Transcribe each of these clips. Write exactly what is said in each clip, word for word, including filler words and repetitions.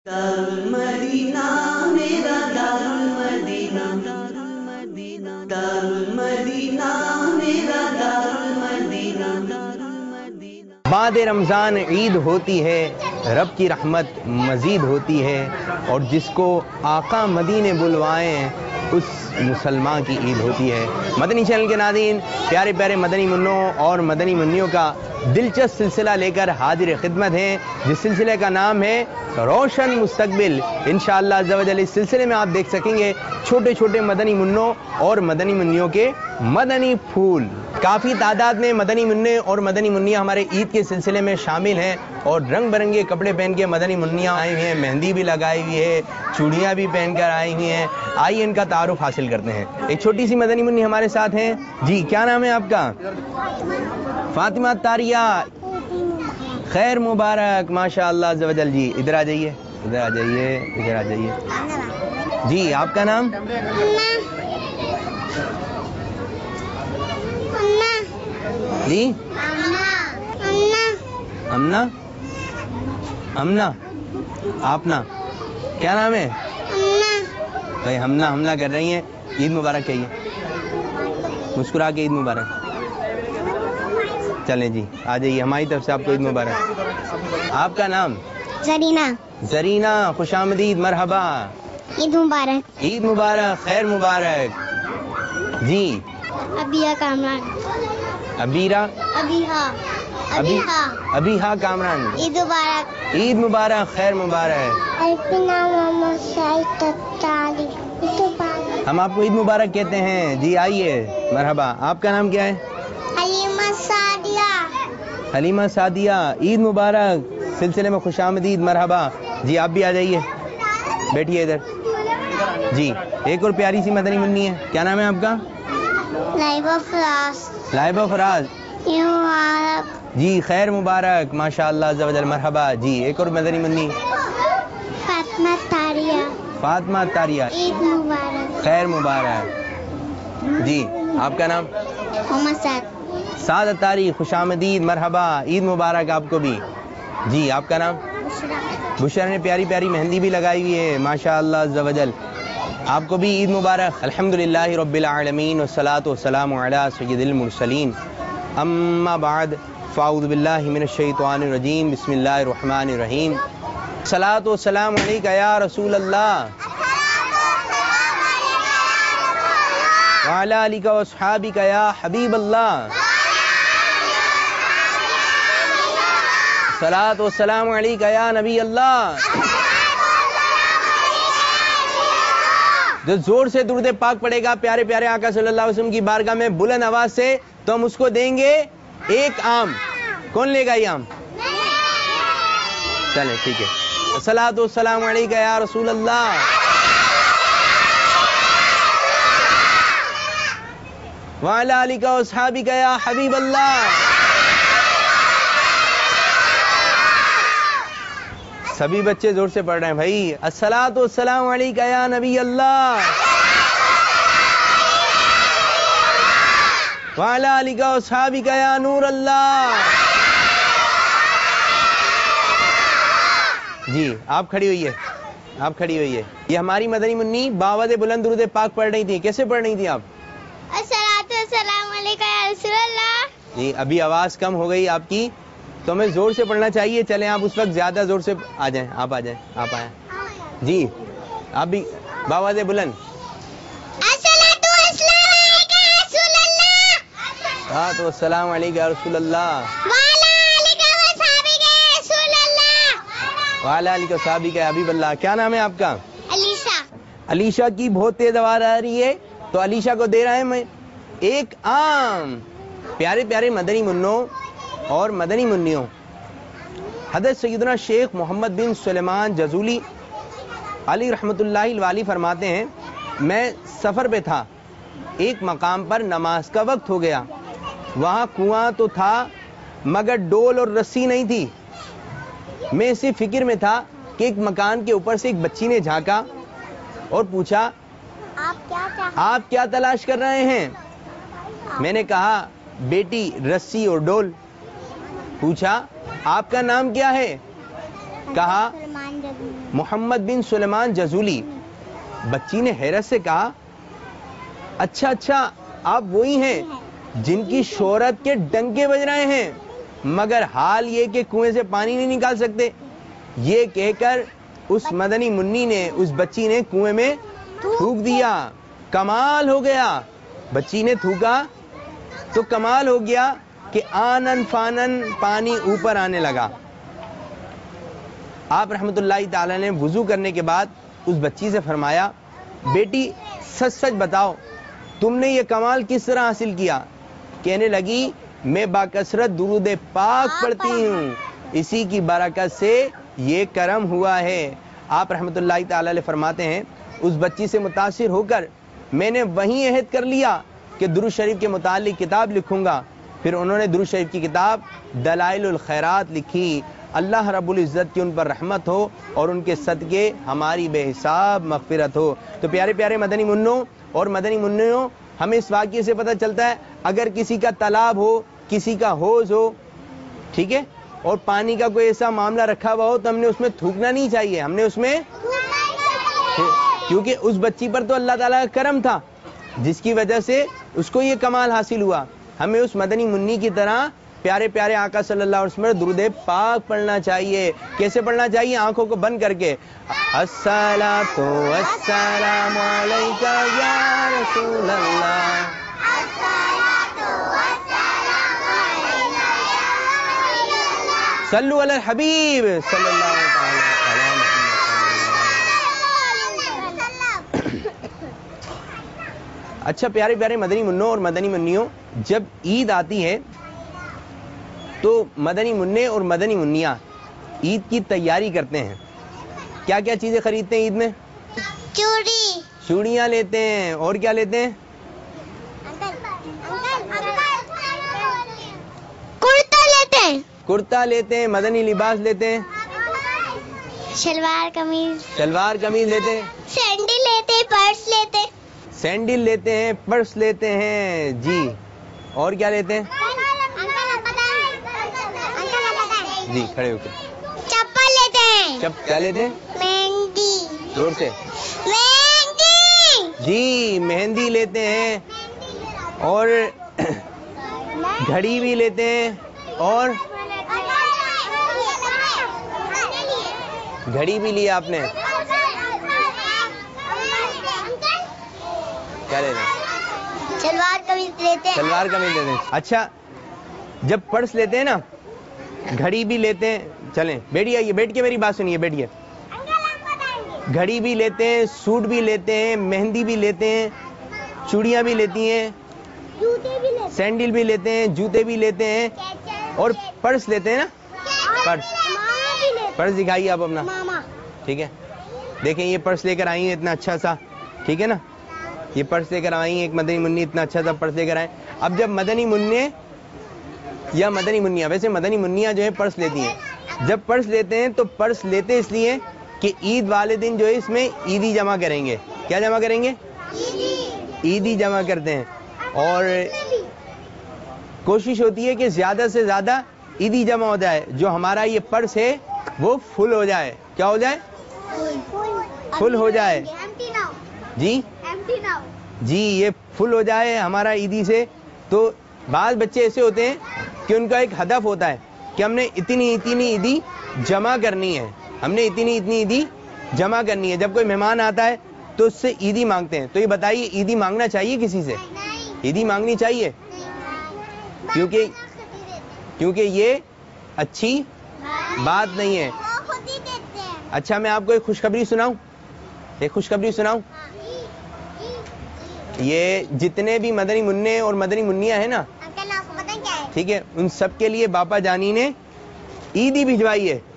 دارالمدینہ میرا دارالمدینہ، دارالمدینہ میرا دارالمدینہ۔ بعد رمضان عید ہوتی ہے، رب کی رحمت مزید ہوتی ہے، اور جس کو آقا مدینے بلوائیں اس مسلمان کی عید ہوتی ہے۔ مدنی چینل کے ناظرین، پیارے پیارے مدنی منوں اور مدنی منیوں کا دلچسپ سلسلہ لے کر حاضر خدمت ہیں، جس سلسلے کا نام ہے روشن مستقبل۔ انشاءاللہ عز و جل اس سلسلے میں آپ دیکھ سکیں گے چھوٹے چھوٹے مدنی منوں اور مدنی منیوں کے مدنی پھول۔ کافی تعداد میں مدنی منع اور مدنی منیاں ہمارے عید کے سلسلے میں شامل ہیں، اور رنگ برنگے کپڑے پہن کے مدنی منیاں آئی ہوئی ہیں، مہندی بھی لگائی ہوئی ہے، چوڑیاں بھی پہن کر آئی ہوئی ہیں۔ آئیے ان کا تعارف حاصل کرتے ہیں۔ ایک چھوٹی سی مدنی منی ہمارے ساتھ ہیں۔ جی کیا نام ہے آپ کا؟ فاطمہ تاریہ، خیر مبارک، ماشاء اللہ عز و جل۔ جی ادھر آ جائیے، ادھر آ جائیے، ادھر آ جائیے۔ جی آپ کا نام؟ جی امنا، امنا، آپنا، کیا نام ہے بھائی؟ ہمنا ہمنا کر رہی ہیں۔ عید مبارک کہیے، مسکرا کے عید مبارک۔ چلیں جی آ جائیے، ہماری طرف سے آپ کو عید مبارک۔ آپ کا نام؟ زرینہ۔ زرینہ، خوش آمدید، مرحبا، عید مبارک۔ عید مبارک، خیر مبارک۔ جی ابیہ کامران۔ ابیرہ، ابیہا، ابھی ابیہا، ابھی ہاں کامران، عید مبارک۔ عید مبارک، خیر مبارک۔ الفنا محمد شاہد تتالی، عید مبارک۔ ہم آپ کو عید مبارک کہتے ہیں۔ جی آئیے، مرحبا۔ آپ کا نام کیا ہے؟ حلیمہ سعدیہ۔ حلیمہ سعدیہ، عید مبارک، سلسلے میں خوش آمدید، مرحبا۔ جی آپ بھی آ جائیے، بیٹھیے ادھر۔ جی ایک اور پیاری سی مدنی منی ہے، کیا نام ہے آپ کا؟ لائبہ فراز۔ لائبہ فراز، عید مبارک۔ جی خیر مبارک، ماشاء اللہ عز و جل، مرحبا۔ جی ایک اور مدنی منی، فاطمہ تاریہ۔ فاطمہ تاریہ، عید مبارک۔ خیر مبارک۔ جی آپ کا نام؟ محمد سعد۔ سعد اتاری، خوش آمدید، مرحبا، عید مبارک آپ کو بھی۔ جی آپ کا نام؟ بشرا نے پیاری پیاری مہندی بھی لگائی ہوئی ہے، ماشاء اللہ عز و جل، آپ کو بھی عید مبارک۔ الحمدللہ رب العالمین والصلاة والسلام علی سید المرسلین، اما بعد فاعوذ باللہ من الشیطان الرجیم، بسم اللہ الرحمن الرحیم۔ الصلاة والسلام علیکہ یا رسول اللہ، وعلی آلکہ واصحابکہ یا حبیب اللہ، الصلاة والسلام علیکہ یا نبی اللہ۔ جو زور سے درود پاک پڑے گا پیارے پیارے آقا صلی اللہ علیہ وسلم کی بارگاہ میں بلند آواز سے، تو ہم اس کو دیں گے ایک آم۔ کون لے گا یہ آم؟ چلیں ٹھیک ہے۔ الصلاۃ والسلام علیکہ یا رسول اللہ، وعلی آلکہ واصحابکہ یا حبیب اللہ۔ سبھی بچے زور سے پڑھ رہے ہیں بھائی۔ الصلاۃ والسلام علیکہ یا نبی اللہ، وعلی آلکہ واصحابکہ یا نور اللہ۔ جی آپ کھڑی ہوئی ہے، آپ کھڑی ہوئی ہے۔ یہ ہماری مدنی منی باوض بلند درود پاک پڑھ رہی تھی۔ کیسے پڑھ رہی تھی آپ؟ الصلاۃ والسلام علیکہ یا رسول اللہ۔ جی ابھی آواز کم ہو گئی آپ کی، تو ہمیں زور سے پڑھنا چاہیے۔ چلیں آپ اس وقت زیادہ زور سے آ جائیں، آپ آ جائیں، آپ آئیں۔ جی آپ بھی باوض بلند، الصلاۃ والسلام علیکہ یا رسول اللہ، تو السلام علیکم یا رسول اللہ، وعلی آلکہ واصحابکہ یا رسول اللہ، وعلی آلہ وصحبہ یا حبیب اللہ۔ کیا نام ہے آپ کا؟ علیشہ۔ علیشہ کی بہت تیز آواز آ رہی ہے، تو علیشہ کو دے رہا ہے میں ایک آم۔ پیارے پیارے مدنی منوں اور مدنی منیوں، حضرت سیدنا شیخ محمد بن سلیمان جزولی علی رحمت اللہ الوالی فرماتے ہیں، میں سفر پہ تھا، ایک مقام پر نماز کا وقت ہو گیا، وہاں کنواں تو تھا مگر ڈول اور رسی نہیں تھی۔ میں اسی فکر میں تھا کہ ایک مکان کے اوپر سے ایک بچی نے جھانکا اور پوچھا، آپ کیا چاہتے آپ کیا تلاش کر رہے ہیں؟ میں نے کہا، بیٹی رسی اور ڈول۔ پوچھا، آپ کا نام کیا ہے؟ کہا محمد بن سلیمان جزولی. بچی نے حیرت سے کہا اچھا اچھا آپ وہی ہیں جن کی شہرت کے ڈنکے بج رہے ہیں مگر حال یہ کہ کنویں سے پانی نہیں نکال سکتے. یہ کہہ کر اس مدنی منی نے اس بچی نے کنویں میں تھوک دیا. کمال ہو گیا. بچی نے تھوکا تو کمال ہو گیا کہ آنن فانن پانی اوپر آنے لگا. آپ رحمت اللہ تعالی نے وضو کرنے کے بعد اس بچی سے فرمایا بیٹی سچ سچ بتاؤ تم نے یہ کمال کس طرح حاصل کیا؟ کہنے لگی میں باکثرت درود پاک پڑھتی ہوں, اسی کی برکت سے یہ کرم ہوا ہے. آپ رحمت اللہ تعالی علیہ فرماتے ہیں اس بچی سے متاثر ہو کر میں نے وہیں عہد کر لیا کہ درود شریف کے متعلق کتاب لکھوں گا. پھر انہوں نے درود شریف کی کتاب دلائل الخیرات لکھی. اللہ رب العزت کی ان پر رحمت ہو اور ان کے صدقے ہماری بے حساب مغفرت ہو. تو پیارے پیارے مدنی منوں اور مدنی منوں, ہمیں اس واقعے سے پتہ چلتا ہے اگر کسی کا تالاب ہو, کسی کا حوض ہو, ٹھیک ہے, اور پانی کا کوئی ایسا معاملہ رکھا ہوا ہو تو ہم نے اس میں تھوکنا نہیں چاہیے. ہم نے اس میں, کیونکہ اس بچی پر تو اللہ تعالیٰ کا کرم تھا جس کی وجہ سے اس کو یہ کمال حاصل ہوا. ہمیں اس مدنی منی کی طرح پیارے پیارے آقا صلی اللہ علیہ وسلم درود پاک پڑھنا چاہیے. کیسے پڑھنا چاہیے؟ آنکھوں کو بند کر کے الصلاۃ والسلام علیکہ یا رسول اللہ, صلو علی الحبیب صلی اللہ علیہ وسلم. اچھا پیارے پیارے مدنی منوں اور مدنی منیوں, جب عید آتی ہے تو مدنی منع اور مدنی منیاں عید کی تیاری کرتے ہیں. کیا کیا چیزیں خریدتے ہیں عید میں؟ چوڑی, چوڑیاں لیتے ہیں, اور کیا لیتے ہیں؟ کرتا لیتے ہیں, کرتا لیتے ہیں, مدنی لباس لیتے ہیں, شلوار قمیض, شلوار قمیض لیتے ہیں, سینڈل لیتے ہیں, پرس لیتے ہیں, سینڈل لیتے ہیں, پرس لیتے ہیں. جی, اور کیا لیتے ہیں؟ جی کھڑے ہو کے. چپل لیتے ہیں, چپ کیا لیتے ہیں؟ مہندی, زور سے. مہندی, جی مہندی لیتے ہیں, اور گھڑی بھی لیتے ہیں, اور گھڑی بھی لی آپ نے. کیا لیتے ہیں؟ شلوار قمیض لیتے ہیں, شلوار قمیض لیتے ہیں. اچھا جب پرس لیتے ہیں نا, گھڑی بھی لیتے ہیں. چلیں بیٹھیے, آئیے بیٹھ کے میری بات سنیے, بیٹھیے. گھڑی بھی لیتے ہیں, سوٹ بھی لیتے ہیں, مہندی بھی لیتے ہیں, چوڑیاں بھی لیتی ہیں, سینڈل بھی لیتے ہیں, جوتے بھی لیتے ہیں, اور پرس لیتے ہیں نا. پرس پرس دکھائیے آپ اپنا, ٹھیک ہے. دیکھیں یہ پرس لے کر آئی ہیں اتنا اچھا سا, ٹھیک ہے نا. یہ پرس لے کر آئی ہیں, ایک مدنی منی اتنا اچھا سا پرس لے کر آئے. اب جب مدنی منع یا مدنی منیاں, ویسے مدنی منیاں جو ہے پرس لیتی ہیں, جب پرس لیتے ہیں تو پرس لیتے اس لیے کہ عید والے دن جو ہے اس میں عیدی جمع کریں گے. کیا جمع کریں گے؟ عیدی جمع کرتے ہیں, اور کوشش ہوتی ہے کہ زیادہ سے زیادہ عیدی جمع ہو جائے, جو ہمارا یہ پرس ہے وہ فل ہو جائے. کیا ہو جائے؟ فل ہو جائے. جی جی یہ فل ہو جائے ہمارا عیدی سے. تو بعض بچے ایسے ہوتے ہیں کہ ان کا ایک ہدف ہوتا ہے کہ ہم نے اتنی اتنی عیدی جمع کرنی ہے, ہم نے اتنی اتنی عیدی جمع کرنی ہے. جب کوئی مہمان آتا ہے تو اس سے عیدی مانگتے ہیں. تو یہ بتائیے عیدی مانگنا چاہیے کسی سے؟ عیدی مانگنی چاہیے کیونکہ کیونکہ یہ اچھی بات نہیں ہے. اچھا میں آپ کو ایک خوشخبری سناؤں, ایک خوشخبری سناؤں. یہ جتنے بھی مدنی منع اور مدنی منیاں ہیں نا, ٹھیک ہے, ان سب کے لیے باپا جانی نے عیدی بھجوائی ہے.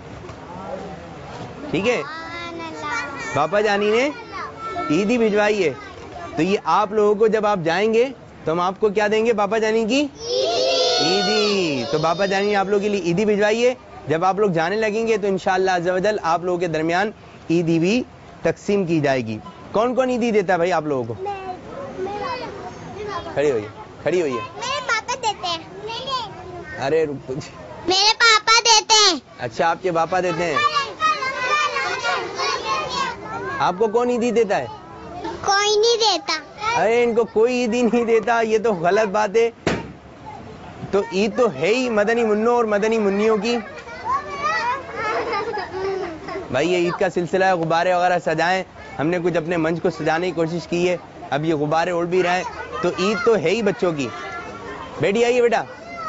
ٹھیک ہے, باپا جانی نے عیدی بھجوائی ہے. تو یہ آپ لوگوں کو جب آپ جائیں گے تو ہم آپ کو کیا دیں گے؟ باپا جانی کی عیدی. تو باپا جانی نے آپ لوگوں کے لیے عیدی بھجوائی ہے. جب آپ لوگ جانے لگیں گے تو انشاءاللہ عز و جل آپ لوگوں کے درمیان عیدی بھی تقسیم کی جائے گی. کون کون عیدی دیتا ہے بھائی آپ لوگوں کو؟ کھڑی ہوئیے, کھڑی ہوئیے. میرے پاپا دیتے ہیں. ارے میرے پاپا دیتے ہیں. اچھا آپ کے پاپا دیتے ہیں. آپ کو کون عیدی دیتا ہے؟ کوئی نہیں دیتا. ارے ان کو کوئی عیدی نہیں دیتا, یہ تو غلط بات ہے. تو عید تو ہے ہی مدنی منوں اور مدنی منیوں کی. بھائی یہ عید کا سلسلہ ہے, غبارے وغیرہ سجائیں. ہم نے کچھ اپنے منچ کو سجانے کی کوشش کی ہے, اب یہ غبارے اڑ بھی رہے ہیں. تو عید تو ہے ہی بچوں کی. بیٹی آئیے بیٹا,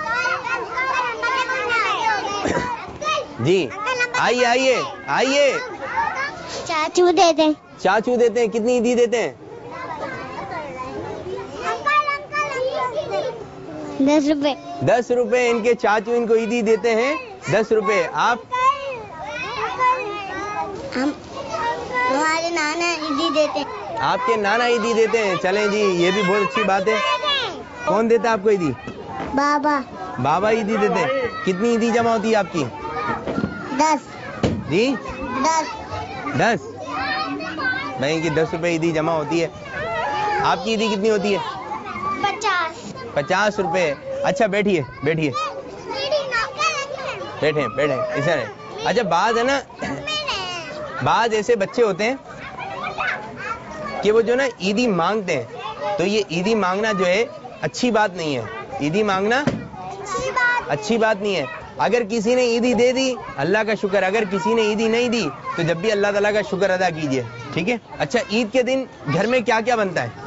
جی آئیے آئیے آئیے. چاچو دے دیں. چاچو دیتے ہیں. کتنی عیدی دیتے ہیں؟ دس روپے. دس روپے ان کے چاچو ان کو عیدی دیتے ہیں, دس روپے. آپ ہم ہمارے نانا عیدی دیتے. آپ کے نانا عیدی دیتے ہیں. چلیں جی, یہ بھی بہت اچھی بات ہے. کون دیتا ہے آپ کو عیدی؟ بابا. بابا عیدی دیتے ہیں. کتنی عیدی جمع ہوتی ہے آپ کی؟ دس. جی دس. دس. بھائی ان کی دس روپے عیدی جمع ہوتی ہے. آپ کی عیدی کتنی ہوتی ہے؟ پچاس. پچاس روپے. اچھا بیٹھیے بیٹھیے بیٹھیں بیٹھیں ایسا ہے. اچھا بعض ہے نا, بعض ایسے بچے ہوتے ہیں کہ وہ جو نا عیدی مانگتے ہیں, تو یہ عیدی مانگنا جو ہے اچھی بات نہیں ہے. عیدی مانگنا اچھی بات نہیں ہے. اگر کسی نے عیدی دے دی اللہ کا شکر, اگر کسی نے عیدی نہیں دی تو جب بھی اللہ تعالیٰ کا شکر ادا کیجئے, ٹھیک ہے. اچھا عید کے دن گھر میں کیا کیا بنتا ہے؟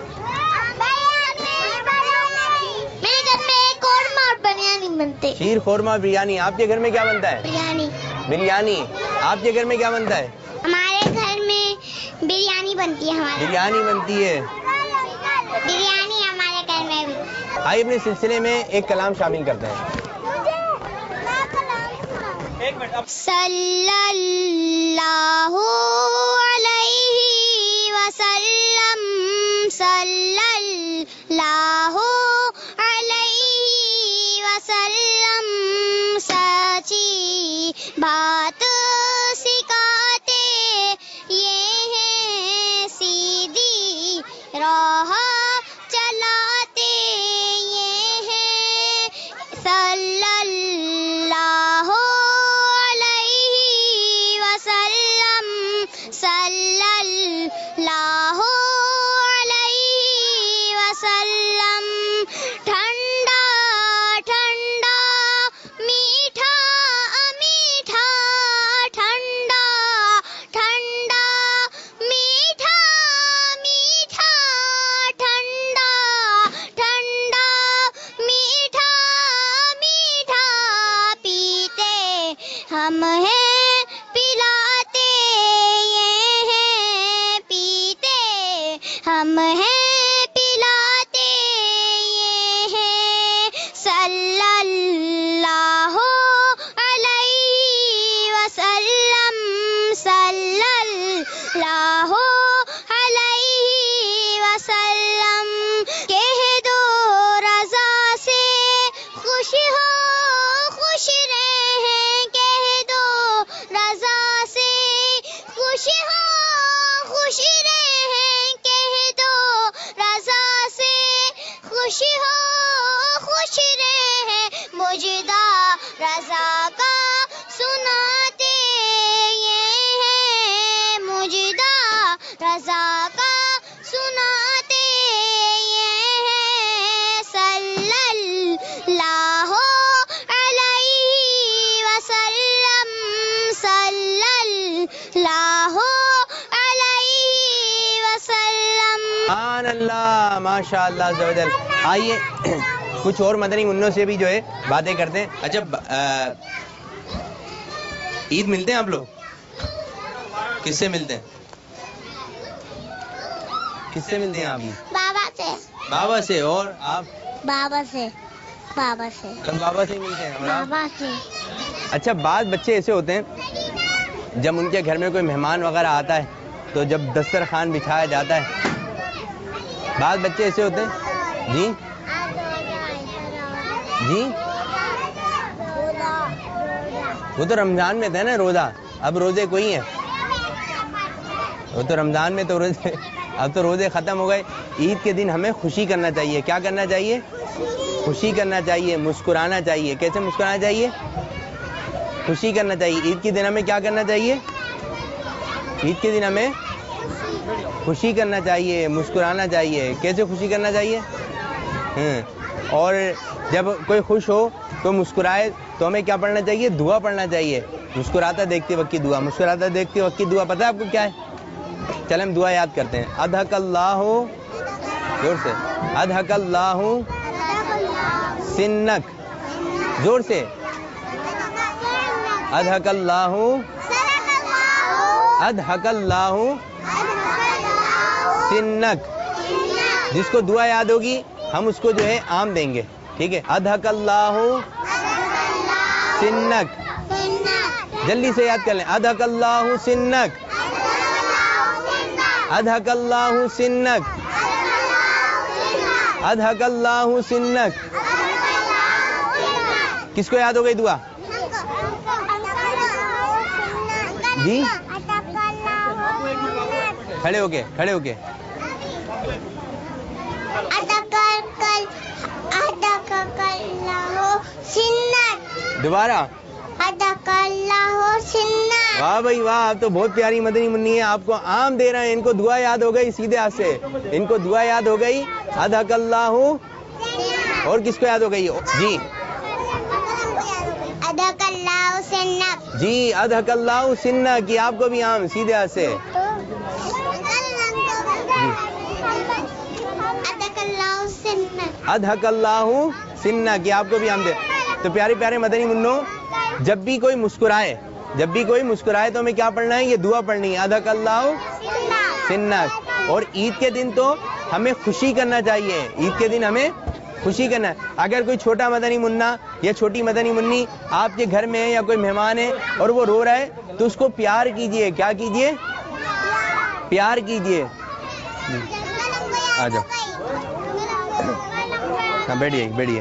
میرے گھر میں قورمہ اور بریانی بنتے. شیر خورمہ بریانی. آپ کے گھر میں کیا بنتا ہے؟ بریانی. بریانی. آپ کے گھر میں کیا بنتا ہے؟ ہمارے گھر میں بریانی بنتی ہے. ہمارے بریانی بنتی ہے. بریانی ہمارے گھر میں بھی. آئیے اپنے سلسلے میں ایک کلام شامل کرتے ہیں. صلی اللہ علیہ وسلم. صلی اللہ علیہ وسلم. سچی بات سکھاتے یہ ہیں, سیدھی راہ چلاتے یہ ہیں. صلی اللہ علیہ وسلم. صلی اللہ علیہ وسلم. ٹھنڈا ٹھنڈا میٹھا میٹھا. ٹھنڈا ٹھنڈا میٹھا میٹھا. ٹھنڈا ٹھنڈا میٹھا میٹھا. پیتے ہم ہیں پلاتے یہ ہیں. پیتے ہم ہیں پلاتے یہ ہیں. صلی اللہ علیہ وسلم. صلی اللہ علیہ وسلم. کہہ دو رضا سے خوش ہو خوش رہیں. کہہ دو رضا سے خوش ہو خوش رہیں. کہہ دو رضا سے خوش ہو خوش رہیں. مجدہ رضا کا سناتے یہ ہیں. مجدہ رضا کا سناتے یہ ہیں. صلی اللہ علیہ وسلم. صلی اللہ علیہ وسلم. سبحان اللہ, ماشاء اللہ عز و جل. آئیے کچھ اور مدنی منوں سے بھی جو ہے باتیں کرتے ہیں. اچھا عید ملتے ہیں آپ لوگ؟ کس سے ملتے ہیں؟ کس سے ملتے ہیں آپ؟ بابا سے. بابا سے. اور آپ؟ بابا سے. بابا سے. سب بابا سے ہی ملتے ہیں. اور آپ؟ بابا سے. اچھا بعض بچے ایسے ہوتے ہیں جب ان کے گھر میں کوئی مہمان وغیرہ آتا ہے تو جب دسترخوان بچھایا جاتا ہے, بعض بچے ایسے ہوتے ہیں. جی جی وہ تو رمضان میں تھے نا روزہ, اب روزے کوئی ہیں. وہ تو رمضان میں تو روزے, اب تو روزے ختم ہو گئے. عید کے دن ہمیں خوشی کرنا چاہیے. کیا کرنا چاہیے؟ خوشی کرنا چاہیے, مسکرانا چاہیے. کیسے مسکرانا چاہیے؟ خوشی کرنا چاہیے. عید کے دن ہمیں کیا کرنا چاہیے؟ عید کے دن ہمیں خوشی کرنا چاہیے، مسکرانا چاہیے. کیسے خوشی کرنا چاہیے؟ اور جب کوئی خوش ہو تو مسکرائے تو ہمیں کیا پڑھنا چاہیے؟ دعا پڑھنا چاہیے. مسکراتا دیکھتے وقت کی دعا. مسکراتا دیکھتے وقت کی دعا پتہ ہے آپ کو کیا ہے؟ چلیں ہم دعا یاد کرتے ہیں. اضحک اللہ، زور سے، اضحک اللہ سنک، زور سے، اضحک اللہ، اضحک اللہ سنک. جس کو دعا یاد ہوگی ہم اس کو جو ہے عام دیں گے. ٹھیک ہے؟ اضحک اللہ سنک. جلدی سے یاد کر لیں. اضحک اللہ سنک، اضحک اللہ سنک، اضحک اللہ سنک. کس کو یاد ہو گئی دعا؟ جی کھڑے ہو کے، کھڑے ہو کے. دوبارہ. واہ بھائی واہ، آپ تو بہت پیاری مدنی منی ہے. آپ کو عام دے رہے ہیں. ان کو دعا یاد ہو گئی سیدھے ہاتھ سے. ان کو دعا یاد ہو گئی اضحک اللہ. اور کس کو یاد ہو گئی؟ جی اضحک اللہ سنک. جی اضحک اللہ سنک کی آپ کو بھی عام سیدھے ہاتھ سے. اضحک اللہ سنک کی آپ کو بھی عام دے. تو پیارے پیارے مدنی منوں، جب بھی کوئی مسکرائے، جب بھی کوئی مسکرائے تو ہمیں کیا پڑھنا ہے؟ یہ دعا پڑھنی ہے اضحک اللہ سنک. اور عید کے دن تو ہمیں خوشی کرنا چاہیے. عید کے دن ہمیں خوشی کرنا ہے. اگر کوئی چھوٹا مدنی منا یا چھوٹی مدنی منی آپ کے گھر میں ہے یا کوئی مہمان ہے اور وہ رو رہا ہے تو اس کو پیار کیجئے. کیا کیجئے؟ پیار کیجئے. آ جاؤ، ہاں بیٹھیے بیٹھیے.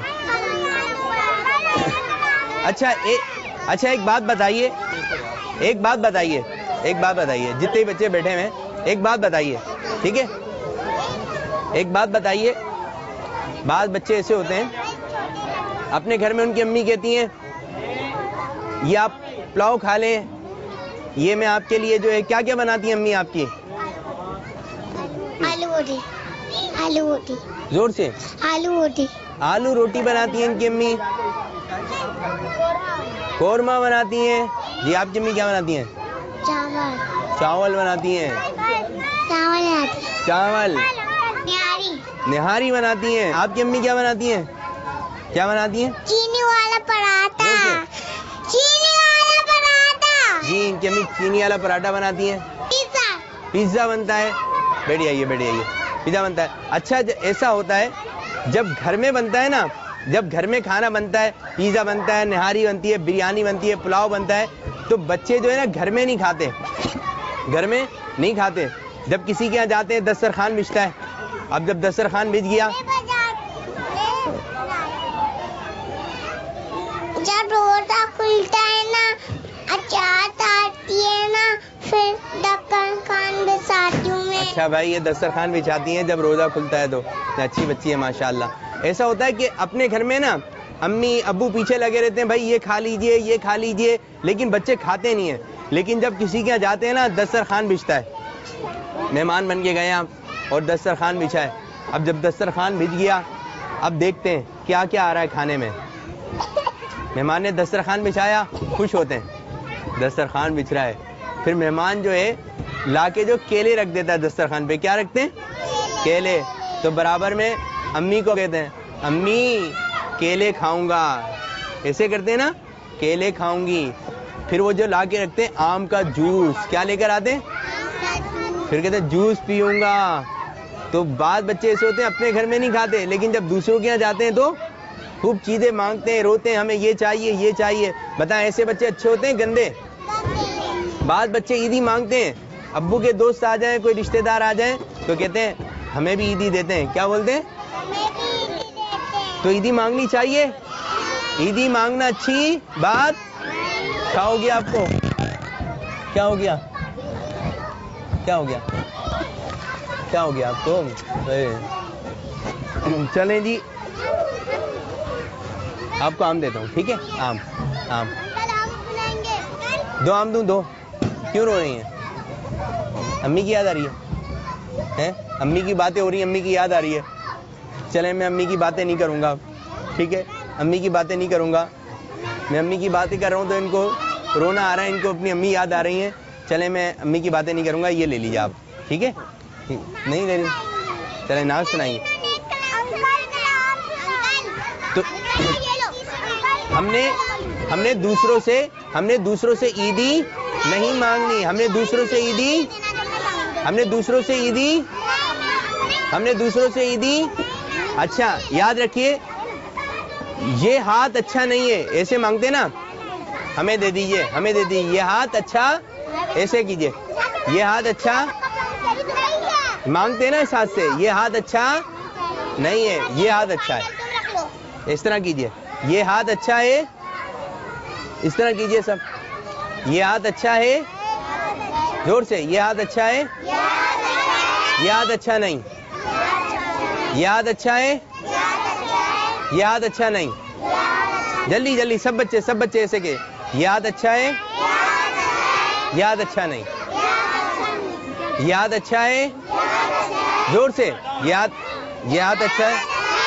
اچھا اچھا ایک بات بتائیے، ایک بات بتائیے، ایک بات بتائیے جتنے بچے بیٹھے ہیں ایک بات بتائیے. ٹھیک ہے؟ ایک بات بتائیے. بعض بچے ایسے ہوتے ہیں اپنے گھر میں ان کی امی کہتی ہیں یہ آپ پلاؤ کھا لیں، یہ میں آپ کے لیے جو ہے کیا کیا بناتی ہیں امی آپ کی؟ آلو روٹی. آلو روٹی. زور سے. آلو روٹی. آلو روٹی بناتی ہیں ان کی امی. قورمہ بناتی ہیں. جی آپ کی امی کیا بناتی ہیں؟ چاول. چاول بناتی ہیں. چاول آتی. چاول. نہاری. نہاری بناتی ہیں. آپ کی امی کیا بناتی ہیں؟ کیا بناتی ہیں؟ چینی والا پراٹھا. چینی والا پراٹھا. جی ان کی امی چینی والا پراٹھا بناتی ہیں. پیزا. پیزا بنتا ہے. بیٹھ آئیے بیٹھ آئیے. پیزا بنتا ہے. اچھا ایسا ہوتا ہے جب گھر میں بنتا ہے نا، جب گھر میں کھانا بنتا ہے، پیزا بنتا ہے، نہاری بنتی ہے، بریانی بنتی ہے، پلاؤ بنتا ہے، تو بچے جو ہے نا گھر میں نہیں کھاتے. گھر میں نہیں کھاتے. جب کسی کے یہاں جاتے ہیں دسترخوان بچھتا ہے. اب جب دسترخوان بچھ گیا، جب روزہ کھلتا ہے نا، اچار آتی ہے نا، پھر دسترخوان بچھاتی ہوں میں. اچھا بھائی یہ دسترخوان بچھاتی ہیں جب روزہ کھلتا ہے تو. اچھی بچی ہے ماشاءاللہ. ایسا ہوتا ہے کہ اپنے گھر میں نا امی ابو پیچھے لگے رہتے ہیں بھائی یہ کھا لیجئے یہ کھا لیجئے، لیکن بچے کھاتے نہیں ہیں. لیکن جب کسی کے یہاں جاتے ہیں نا دسترخوان بچھتا ہے. مہمان بن کے گئے آپ اور دسترخوان بچھا ہے. اب جب دسترخوان بچھ گیا اب دیکھتے ہیں کیا کیا آ رہا ہے کھانے میں. مہمان نے دسترخوان بچھایا، خوش ہوتے ہیں دسترخوان بچھ رہا ہے. پھر مہمان جو ہے لا کے جو کیلے رکھ دیتا ہے دسترخوان پہ. کیا رکھتے ہیں؟ کیلے. تو برابر میں امی کو کہتے ہیں امی کیلے کھاؤں گا. ایسے کرتے ہیں نا، کیلے کھاؤں گی. پھر وہ جو لا کے رکھتے ہیں آم کا جوس، کیا لے کر آتے ہیں؟ پھر کہتے ہیں جوس پیوں گا. تو بعض بچے ایسے ہوتے ہیں اپنے گھر میں نہیں کھاتے، لیکن جب دوسروں کے یہاں جاتے ہیں تو خوب چیزیں مانگتے ہیں، روتے ہیں ہمیں یہ چاہیے یہ چاہیے. بتائیں ایسے بچے اچھے ہوتے ہیں گندے؟ بعض بچے عیدی مانگتے ہیں. ابو کے دوست آ جائیں، کوئی رشتہ دار آ جائیں تو کہتے ہیں ہمیں بھی عیدی دیتے ہیں. کیا بولتے ہیں؟ تو عیدی مانگنی چاہیے. عیدی مانگنا اچھی بات. کیا ہو گیا آپ کو؟ کیا ہو گیا؟ کیا ہو گیا؟ کیا ہو گیا آپ کو؟ چلیں جی آپ کو آم دیتا ہوں. ٹھیک ہے؟ آم آم دو آم دوں. دو کیوں رو رہی ہیں؟ امی کی یاد آ رہی ہے؟ ہیں امی کی باتیں ہو رہی ہیں, امی کی یاد آ رہی ہے. چلیں میں امی کی باتیں نہیں کروں گا, ٹھیک ہے, امی کی باتیں نہیں کروں گا. میں امی کی باتیں کر رہا ہوں تو ان کو رونا آ رہا ہے, ان کو اپنی امی یاد آ رہی ہیں. چلیں میں امی کی باتیں نہیں کروں گا, یہ لے لیجیے آپ, ٹھیک ہے, نہیں لے لیجیے. چلیں نعت سنائیے. تو ہم نے ہم نے دوسروں سے ہم نے دوسروں سے عیدی نہیں مانگنی, ہم نے دوسروں سے عیدی ہم نے دوسروں سے عیدی ہم نے دوسروں سے عیدی اچھا یاد رکھیے, یہ ہاتھ اچھا نہیں ہے, ایسے مانگتے نا, ہمیں دے دیجئے ہمیں دے دیجئے, یہ ہاتھ اچھا, ایسے کیجئے, یہ ہاتھ اچھا مانگتے نا اس ہاتھ سے, یہ ہاتھ اچھا نہیں ہے, یہ ہاتھ اچھا ہے, اس طرح کیجئے, یہ ہاتھ اچھا ہے, اس طرح کیجئے سب, یہ ہاتھ اچھا ہے, زور سے, یہ ہاتھ اچھا ہے, یہ ہاتھ اچھا نہیں, یہ ہاتھ اچھا ہے, یہ ہاتھ اچھا نہیں, جلدی جلدی سب بچے سب بچے ایسے کہ یہ ہاتھ اچھا ہے, یہ ہاتھ اچھا نہیں, یہ ہاتھ اچھا ہے, زور سے, یہ ہاتھ یہ ہاتھ اچھا ہے,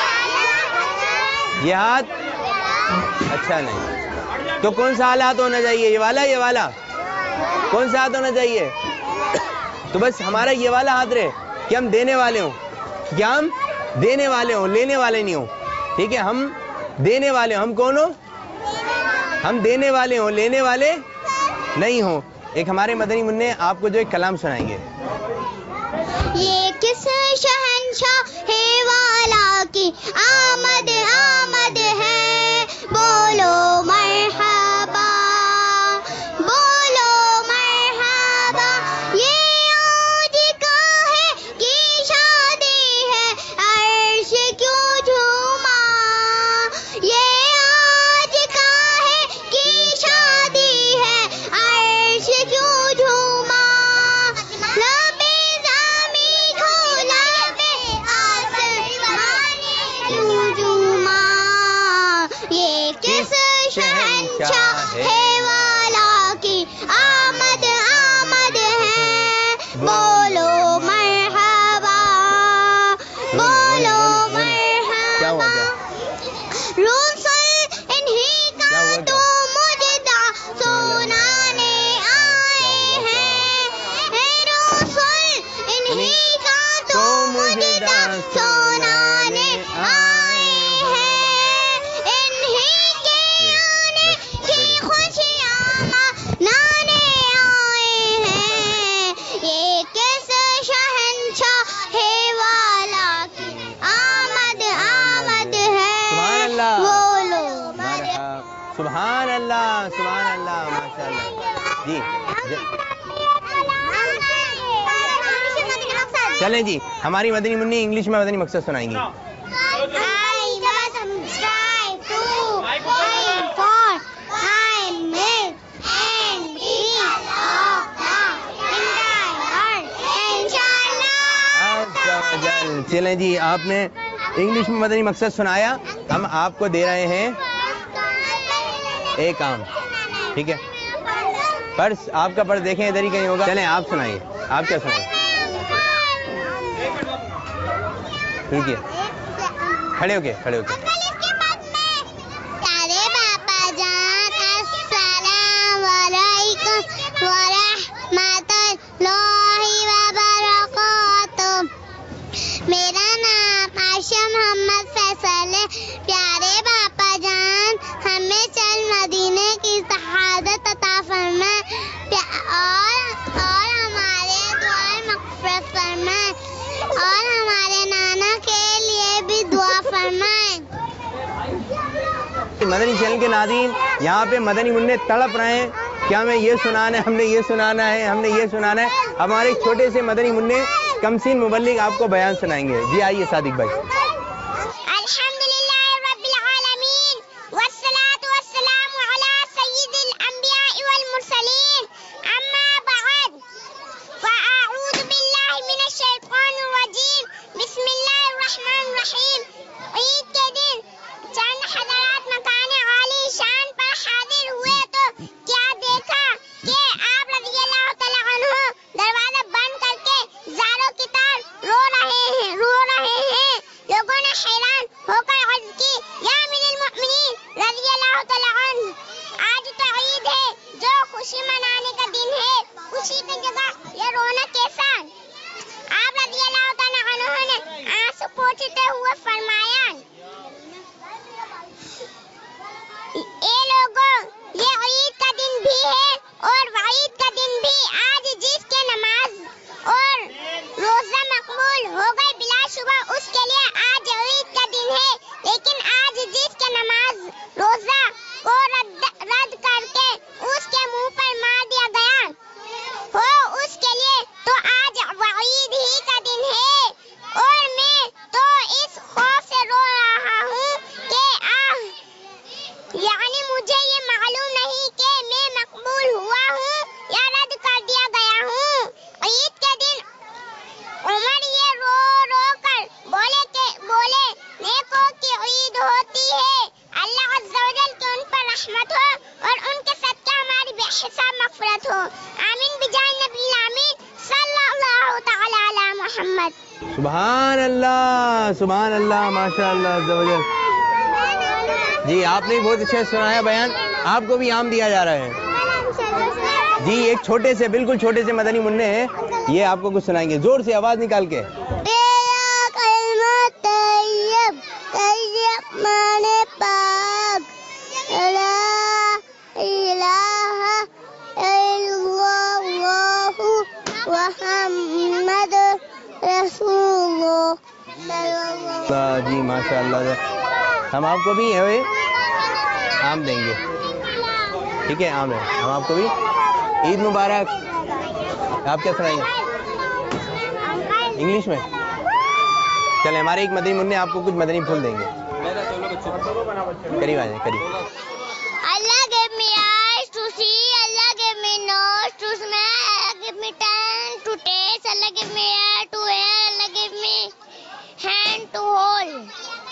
یہ ہاتھ اچھا نہیں. تو کون سا حالات ہونا چاہیے, یہ والا یہ والا, کون سا ہاتھ ہونا چاہیے؟ تو بس ہمارا یہ والا ہاتھ رہے کہ ہم دینے والے ہوں, کیا ہم دینے والے ہوں, لینے والے نہیں ہوں, ٹھیک ہے, ہم دینے والے ہوں. ہم کون ہوں؟ ہم دینے والے ہوں, لینے والے نہیں ہوں. ایک ہمارے مدنی منع آپ کو جو ایک کلام سنائیں گے. یہ کس شہنشاہ ہے والا کی آمد آمد ہے, بولو مرحبا بولو مرحبا, یہ آج کا ہے کی شادی ہے, عرش کیوں جھوما, یہ آج کا ہے کی شادی ہے, عرش کیوں جھوما, لبے زمیں کھولا بے آسمان کیوں جھوما, یہ کس شہنشاہ ہے والا کی آمد آمد ہے, بولو مرحبا بولو کیا ہوا مرحبا, کیا رسل انہی کا تو مجدہ سنانے آئے ہیں, رسل انہی کا تو مجدہ سنانے آئے ہیں, انہی کے آنے کی خوشیاں منانے آئے ہیں, یہ کس شہنشاہ ہے والا کی آمد آمد سبحان ہے, اللہ, بولو مرحبا, سبحان اللہ سبحان اللہ, ماشاء اللہ. جی چلیں جی, ہماری مدنی منی انگلش میں مدنی مقصد سنائیں گی. چلیں جی, آپ نے انگلش میں مدنی مقصد سنایا, ہم آپ کو دے رہے ہیں ایک کام, ٹھیک ہے, پرس آپ کا پرس دیکھیں ادھر ہی کہیں ہوگا. چلیں آپ سنائیے, آپ کیا سنائیے, رکیے, کھڑے ہو کے کھڑے ہو کے. پیارے باپا جان السلام علیکم ورحمۃ اللہ وبرکاتہ, میرا نام عائشہ محمد فیصل ہے. پیارے باپا جان ہمیں چل مدینے کی شہادت عطا فرمائے, اور اور ہمارے دعائیں مغفرت فرمائے, اور ہمارے نانا کے لیے بھی دعا فرمائیں. مدنی چینل کے ناظرین, یہاں پہ مدنی منع تڑپ رہے ہیں کہ ہمیں یہ سنانا ہے, ہم نے یہ سنانا ہے, ہم نے یہ سنانا ہے. ہمارے چھوٹے سے مدنی منع کمسین مبلغ آپ کو بیان سنائیں گے. جی آئیے صادق بھائی. الحمدللہ رب العالمین والصلاة والسلام علی سید الانبیاء والمرسلین, اما بعد فاعوذ باللہ من الشیطان الرجیم, بسم اللہ الرحمن الرحیم. عید کے دن چند حضرات مکان عالی شان پر حاضر ہوئے تو کیا دیکھا کہ آپ رضی اللہ تعالیٰ عنہ دروازہ بند کر کے زاروں کی طرح پہنچتے ہوئے فرمایا اے لوگوں یہ عید کا دن بھی ہے اور وعید کا دن بھی. آج جس کے نماز اور روزہ مقبول ہو گئے بلا شبہ اس کے لیے آج عید کا دن ہے, لیکن آج جس کے نماز روزہ کو رد, رد کر کے اس کے منہ پر مار دیا گیا ہو اس کے لیے تو آج وعید ہی کا دن ہے. اور میں تو اس خوف سے رو رہا ہوں کہ آہ یعنی مجھے یہ معلوم نہیں کہ میں مقبول ہوا ہوں یا رد کر دیا گیا ہوں. عید کے دن عمر یہ رو رو کر بولے کہ بولے نیکوں کی عید ہوتی ہے, اللہ عز و جل کی ان پر رحمت ہو اور ان کے صدقے ہماری بے حساب مغفرت ہو. آمین بجائے نبی الامین صلی اللہ تعالی علی محمد. سبحان اللہ سبحان اللہ ماشاء اللہ عز و جل. جی آپ نے بہت اچھا سنایا بیان, آپ کو بھی عام دیا جا رہا ہے. جی ایک چھوٹے سے بالکل چھوٹے سے مدنی منع ہے, یہ آپ کو کچھ سنائیں گے زور سے آواز نکال کے. جی ماشاء اللہ ہم آپ کو بھی عام دیں گے, ٹھیک ہے عام ہے, ہم آپ کو بھی عید مبارک. آپ کیا سنائیں گے انگلش میں؟ چلیں ہمارے ایک مدنی منع آپ کو کچھ مدنی پھول دیں گے. قریب آ جائیں قریب. Allah gave me eyes to see, Allah gave me nose to smell, Allah gave me tongue to taste, Allah gave me ear to hear, Allah gave me hand to hold.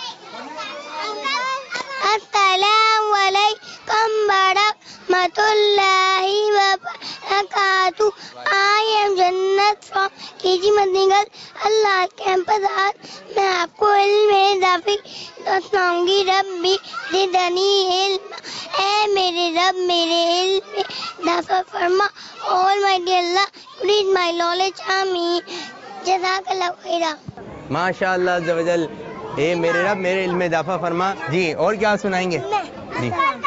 Assalamu alaikum warahmatullahi wabarakatuh. I am Jannat from K G Madingal Allah campus. میں آپ کو علم اضافی سناؤں گی. ربی زدنی علم, اے میرے رب میرے علم میں اضافہ فرما. Almighty Allah increase my knowledge. آمین. جزاک اللہ خیرا. ماشاء اللہ عز و جل. اے میرے رب میرے علم میں اضافہ فرما. جی اور کیا سنائیں گے؟ جی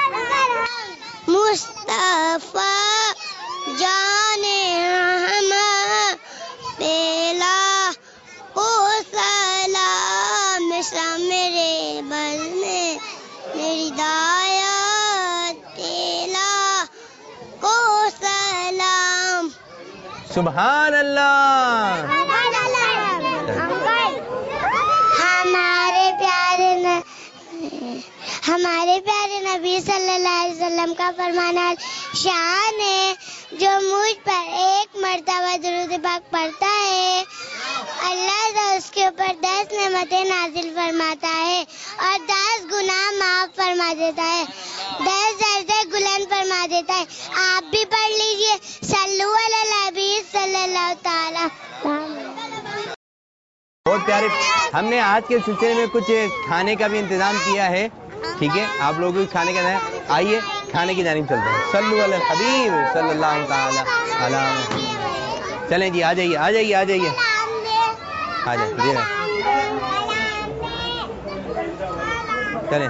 مصطفیٰ جان ہمیں پہلا او سلام میرے بل میں میری دایات پہلا کو سلام. سبحان اللہ. ہمارے پیارے ہمارے پیارے نبی صلی اللہ علیہ وسلم کا فرمان شان ہے, جو مجھ پر ایک مرتبہ درود پاک پڑھتا ہے اللہ تو اس کے اوپر دس نعمتیں نازل فرماتا ہے اور دس گناہ معاف فرما دیتا ہے, دس درجے بلند فرما دیتا ہے. آپ بھی پڑھ لیجئے. صلو علی النبی صلی اللہ تعالی. بہت پیارے. ہم نے آج کے سلسلے میں کچھ کھانے کا بھی انتظام کیا ہے, ٹھیک ہے آپ لوگ کھانے کا ہے. آئیے کھانے کی جانب چلتے ہیں. صلو علی الحبیب صلی اللہ تعالی علی محمد. چلیں جی آ جائیے آ جائیے آ جائیے آ جائیں جی چلیں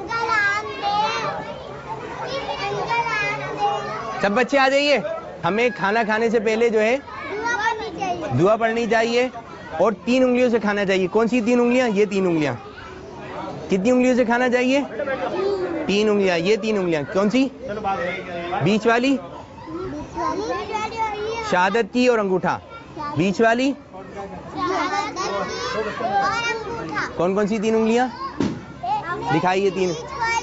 سب بچے آ جائیے. ہمیں کھانا کھانے سے پہلے جو ہے دعا پڑھنی چاہیے اور تین انگلیوں سے کھانا چاہیے. کون سی تین انگلیاں؟ یہ تین انگلیاں. کتنی انگلیوں سے کھانا چاہیے؟ تین انگلیاں. یہ تین انگلیاں کون سی؟ بیچ والی شہادت کی اور انگوٹھا. بیچ والی کون کون سی تین انگلیاں دکھائیے؟ تین.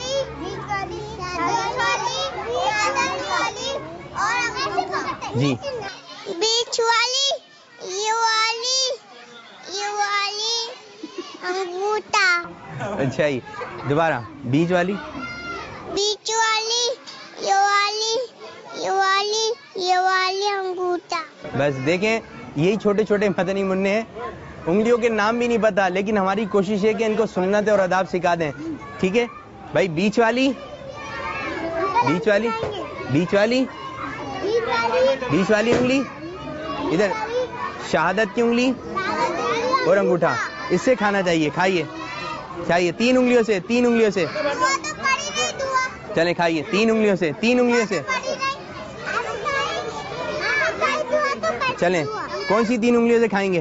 جی بیچ والی, یہ والی, یہ والی انگوٹھا. اچھا جی دوبارہ. بیچ والی بیچ والی, یہ والی, یہ والی, یہ والی انگوٹھا. بس دیکھیں یہی چھوٹے چھوٹے مدنی منع ہیں, انگلیوں کے نام بھی نہیں پتا, لیکن ہماری کوشش ہے کہ ان کو سنت اور آداب سکھا دیں. ٹھیک ہے بھائی. بیچ والی بیچ والی بیچ والی بیچ والی انگلی ادھر, شہادت کی انگلی اور انگوٹھا. اس سے کھانا چاہیے. کھائیے کھائیے تین انگلیوں سے, تین انگلیوں سے. چلیں کھائیے تین انگلیوں سے, تین انگلیوں سے. چلیں کون سی تین انگلیوں سے کھائیں گے؟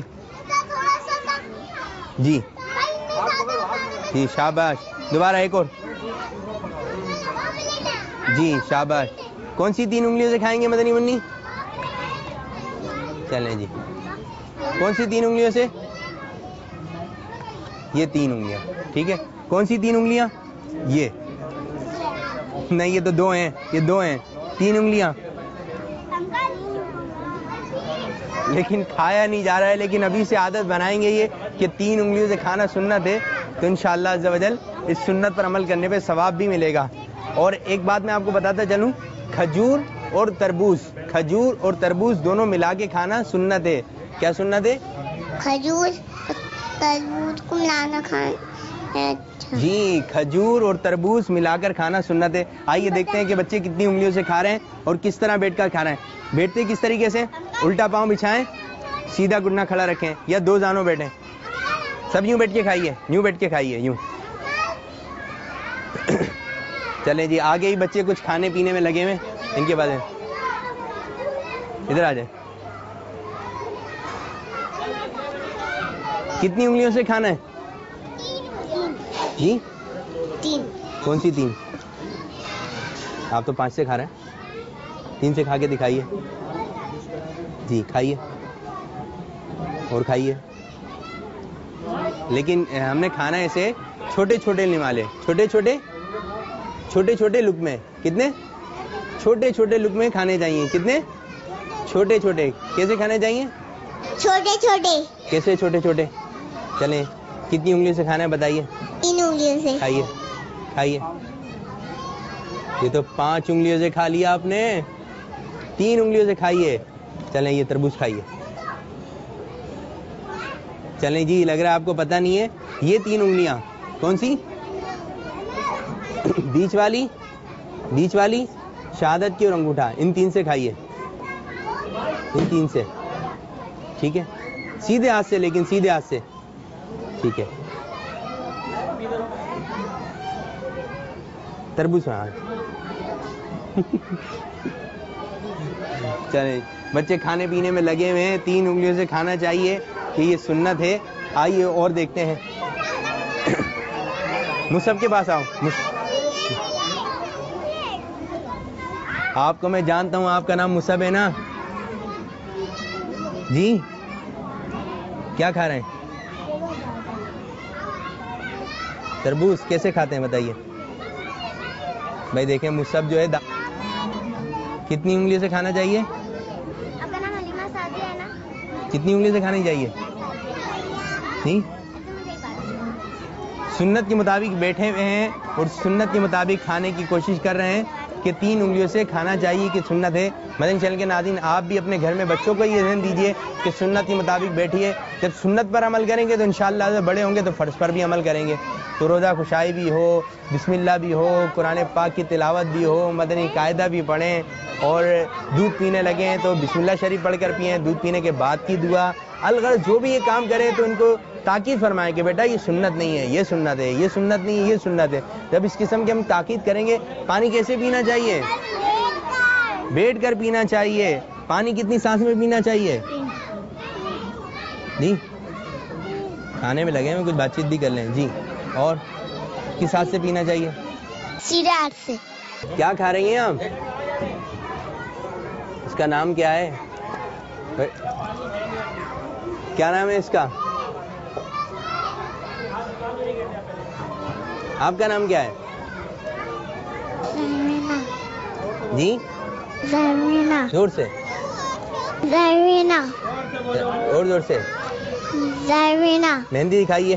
جی جی شاباش. دوبارہ ایک اور. جی شاباش. کون سی تین انگلیوں سے کھائیں گے مدنی منی؟ چلیں جی کون سی تین انگلیوں سے؟ یہ تین انگلیاں ٹھیک ہے. کون سی تین انگلیاں؟ یہ نہیں, یہ تو دو ہیں, یہ دو ہیں تین انگلیاں. لیکن کھایا نہیں جا رہا ہے, لیکن ابھی سے عادت بنائیں گے یہ کہ تین انگلیوں سے کھانا سنت ہے, تو انشاءاللہ عز و جل اس سنت پر عمل کرنے پہ ثواب بھی ملے گا. اور ایک بات میں آپ کو بتاتا چلوں, کھجور اور تربوز, کھجور اور تربوز دونوں ملا کے کھانا سنت ہے. کیا سنت ہے؟ کھجور تربوز کو ملانا کھانا. جی کھجور اور تربوز ملا کر کھانا سنت ہے. آئیے دیکھتے ہیں کہ بچے کتنی انگلیوں سے کھا رہے ہیں اور کس طرح بیٹھ کر کھا رہے ہیں. بیٹھتے کس طریقے سے؟ الٹا پاؤں بچھائیں, سیدھا گھٹنا کھڑا رکھیں یا دو زانوں بیٹھیں. سب یوں بیٹھ کے کھائیے, یوں بیٹھ کے کھائیے, یوں. چلیں جی آگے ہی بچے کچھ کھانے پینے میں لگے ہوئے, ان کے بعد ادھر آ جائیں. کتنی انگلیوں سے کھانا ہے؟ جی تین. کون سی تین؟ آپ تو پانچ سے کھا رہے ہیں, تین سے کھا کے دکھائیے. جی کھائیے اور کھائیے. لیکن ہم نے کھانا ایسے چھوٹے چھوٹے نمالے, چھوٹے چھوٹے چھوٹے چھوٹے لقمے. کتنے چھوٹے چھوٹے لقمے کھانے چاہیے؟ کتنے چھوٹے چھوٹے؟ کیسے کھانے چاہیے؟ چھوٹے چھوٹے. کیسے چھوٹے چھوٹے؟ چلیں کتنی انگلیوں سے کھانا ہے بتائیے؟ تین انگلیوں سے. کھائیے کھائیے. یہ تو پانچ انگلیوں سے کھا لیا آپ نے, تین انگلیوں سے کھائیے. چلیں یہ تربوز کھائیے. چلیں جی لگ رہا ہے آپ کو پتہ نہیں ہے. یہ تین انگلیاں کون سی؟ بیچ والی, بیچ والی شہادت کی اور انگوٹھا, ان تین سے کھائیے, ان تین سے. ٹھیک ہے سیدھے ہاتھ سے, لیکن سیدھے ہاتھ سے. ٹھیک ہے تربوز. چلیں بچے کھانے پینے میں لگے ہوئے ہیں, تین انگلیوں سے کھانا چاہیے کہ یہ سنت ہے. آئیے اور دیکھتے ہیں. مصحف کے پاس آؤ. آپ کو میں جانتا ہوں, آپ کا نام مصحف ہے نا جی. کیا کھا رہے ہیں؟ تربوز. کیسے کھاتے ہیں بتائیے بھائی؟ دیکھیں مصحف جو ہے دا... کتنی انگلی سے کھانا چاہیے؟ آپ کا نام حلیمہ سعدی ہے نا؟ کتنی انگلی سے کھانی چاہیے؟ نہیں سنت کے مطابق بیٹھے ہوئے ہیں اور سنت کے مطابق کھانے کی کوشش کر رہے ہیں کہ تین انگلیوں سے کھانا چاہیے کہ سنت ہے. مدنی چینل کے ناظرین آپ بھی اپنے گھر میں بچوں کو یہ ذہن دیجیے کہ سنت کے مطابق بیٹھیے. جب سنت پر عمل کریں گے تو انشاءاللہ بڑے ہوں گے تو فرض پر بھی عمل کریں گے. تو روزہ خوشائی بھی ہو, بسم اللہ بھی ہو, قرآن پاک کی تلاوت بھی ہو, مدنی قاعدہ بھی پڑھیں, اور دودھ پینے لگیں تو بسم اللہ شریف پڑھ کر پئیں, دودھ پینے کے بعد کی دعا. الغرض جو بھی یہ کام کریں تو ان کو تاکید فرمائیں کہ بیٹا یہ سنت نہیں ہے, یہ سنت ہے, یہ سنت نہیں ہے, یہ سنت ہے. جب اس قسم کے ہم تاکید کریں گے. پانی کیسے پینا چاہیے؟ بیٹھ کر پینا چاہیے. پانی کتنی سانس میں پینا چاہیے؟ جی کھانے میں لگے ہیں, کچھ بات چیت بھی کر لیں. جی اور کس ہاتھ سے پینا چاہیے؟ سیدھے ہاتھ سے. کیا کھا رہی ہیں آپ؟ اس کا نام کیا ہے؟ کیا نام ہے اس کا؟ آپ کا نام کیا ہے؟ زرینہ. جی زرینہ. زور سے, زرینہ. اور زور سے. زرینہ. مہندی دکھائیے.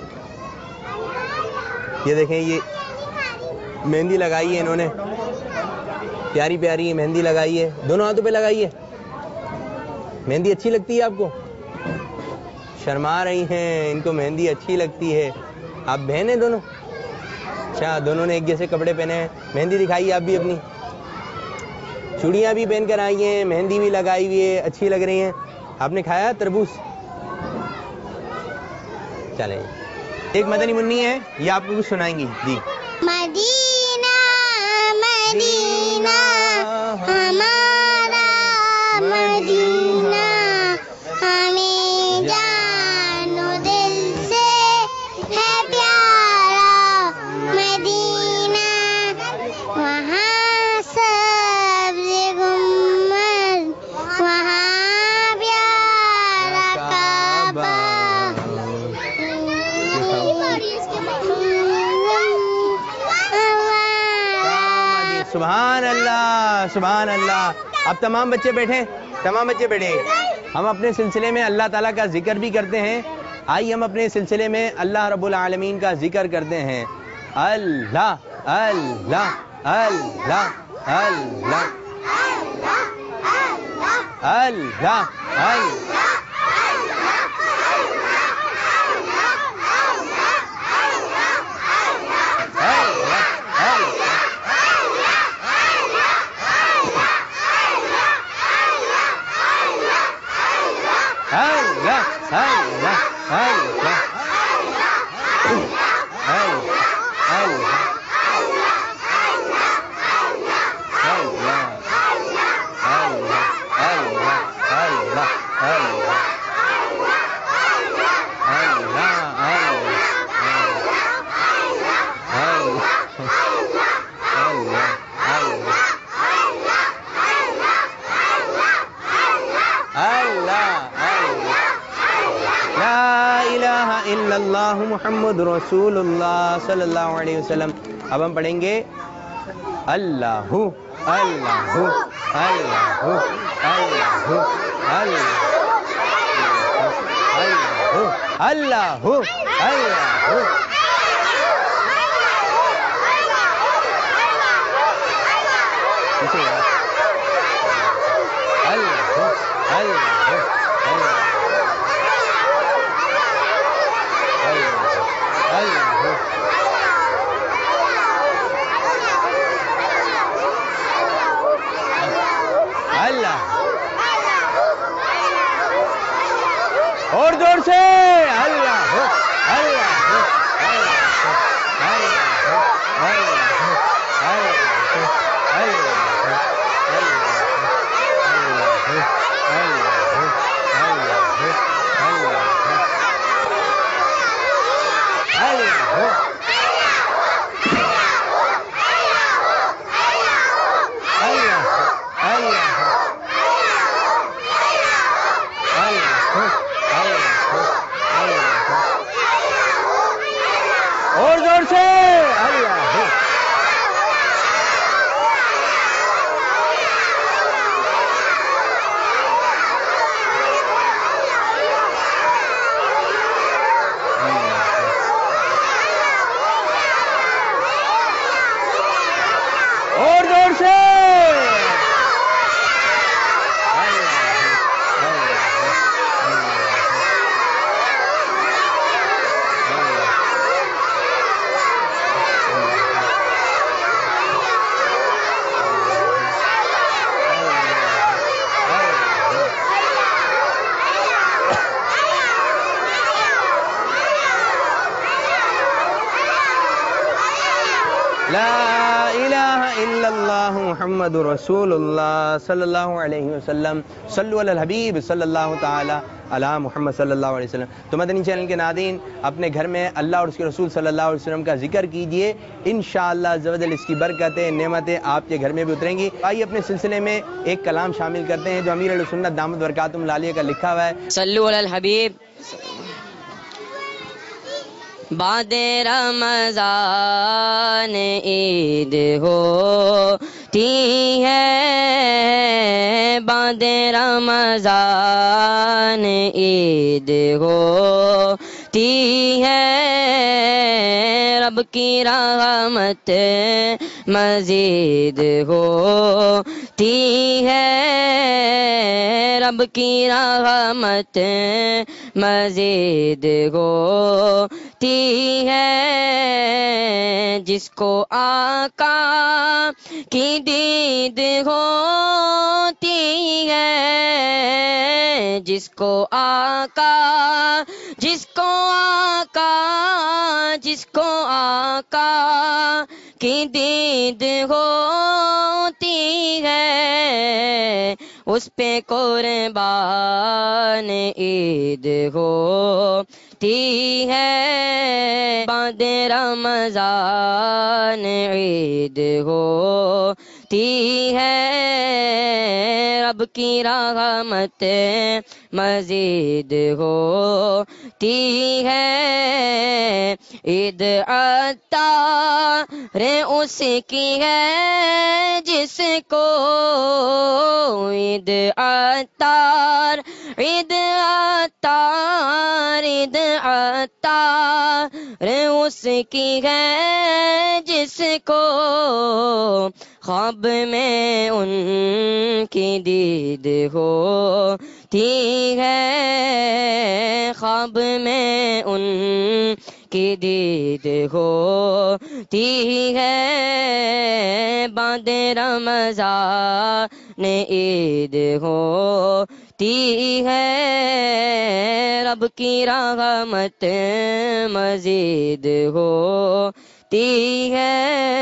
یہ دیکھیں یہ مہندی لگائی ہے انہوں نے, پیاری پیاری مہندی لگائی ہے. دونوں ہاتھوں پہ لگائی ہے. مہندی اچھی لگتی ہے آپ کو؟ شرما رہی ہیں, ان کو مہندی اچھی لگتی ہے. آپ بہن ہیں دونوں؟ اچھا دونوں نے ایک جیسے کپڑے پہنے ہیں. مہندی دکھائیے آپ بھی اپنی. چوڑیاں بھی پہن کر آئی ہیں, مہندی بھی لگائی ہوئی ہے, اچھی لگ رہی ہیں. آپ نے کھایا تربوز؟ چلیں ایک مدنی منی ہے، یہ آپ کو کچھ سنائیں گی جی. مدینہ مدینہ ہمارا مدینہ، ہمیں جان و دل سے ہے پیارا مدینہ، وہاں سبز گنبد، وہاں پیارا کعبہ. سبحان اللہ سبحان اللہ. اب تمام بچے بیٹھیں، تمام بچے بیٹھیں. ہم اپنے سلسلے میں اللہ تعالیٰ کا ذکر بھی کرتے ہیں. آئیے ہم اپنے سلسلے میں اللہ رب العالمین کا ذکر کرتے ہیں. اللہ اللہ اللہ اللہ اللہ اللہ. اللہ محمد رسول اللہ صلی اللہ علیہ وسلم. اب ہم پڑھیں گے اللہ اللہ اللہ اللہ اللہ اللہ. اور زور سے اللہ اللہ اور زور سے اللہ. اور زور سے لا الہ الا اللہ محمد رسول اللہ صلی اللہ علیہ وسلم. صلو علی الحبیب صلی اللہ تعالی علی محمد صلی اللہ علیہ وسلم. تو مدنی چینل کے ناظرین اپنے گھر میں اللہ اور اس کے رسول صلی اللہ علیہ وسلم کا ذکر کیجئے، انشاءاللہ عز و جل اس کی برکتیں نعمتیں آپ کے گھر میں بھی اتریں گی. آئیے اپنے سلسلے میں ایک کلام شامل کرتے ہیں جو امیر اہل سنت دامت برکاتہم العالیہ کا لکھا ہوا ہے. صلو علی الحبیب. بعد رمضان عید ہوتی ہے، بعد رمضان عید ہوتی ہے، رب کی رحمت مزید ہوتی ہے، رب کی رحمت مزید ہوتی ہے، جس کو آقا کی دید ہوتی ہے، جس کو آقا جس کو آقا جس کو آقا کی دید ہوتی ہے اس پہ قربان عید ہوتی ہے بعد رمضان عید ہوتی ہے رب کی رحمت مزید ہوتی ہے عید عطار اس کی ہے جس کو عید عطار عید عطار عید عطار اس کی ہے جس کو خواب میں ان کی دید ہوتی ہے خواب میں ان کی دید ہوتی ہے بعد رمضان عید ہوتی ہے رب کی رحمت مزید ہوتی ہے.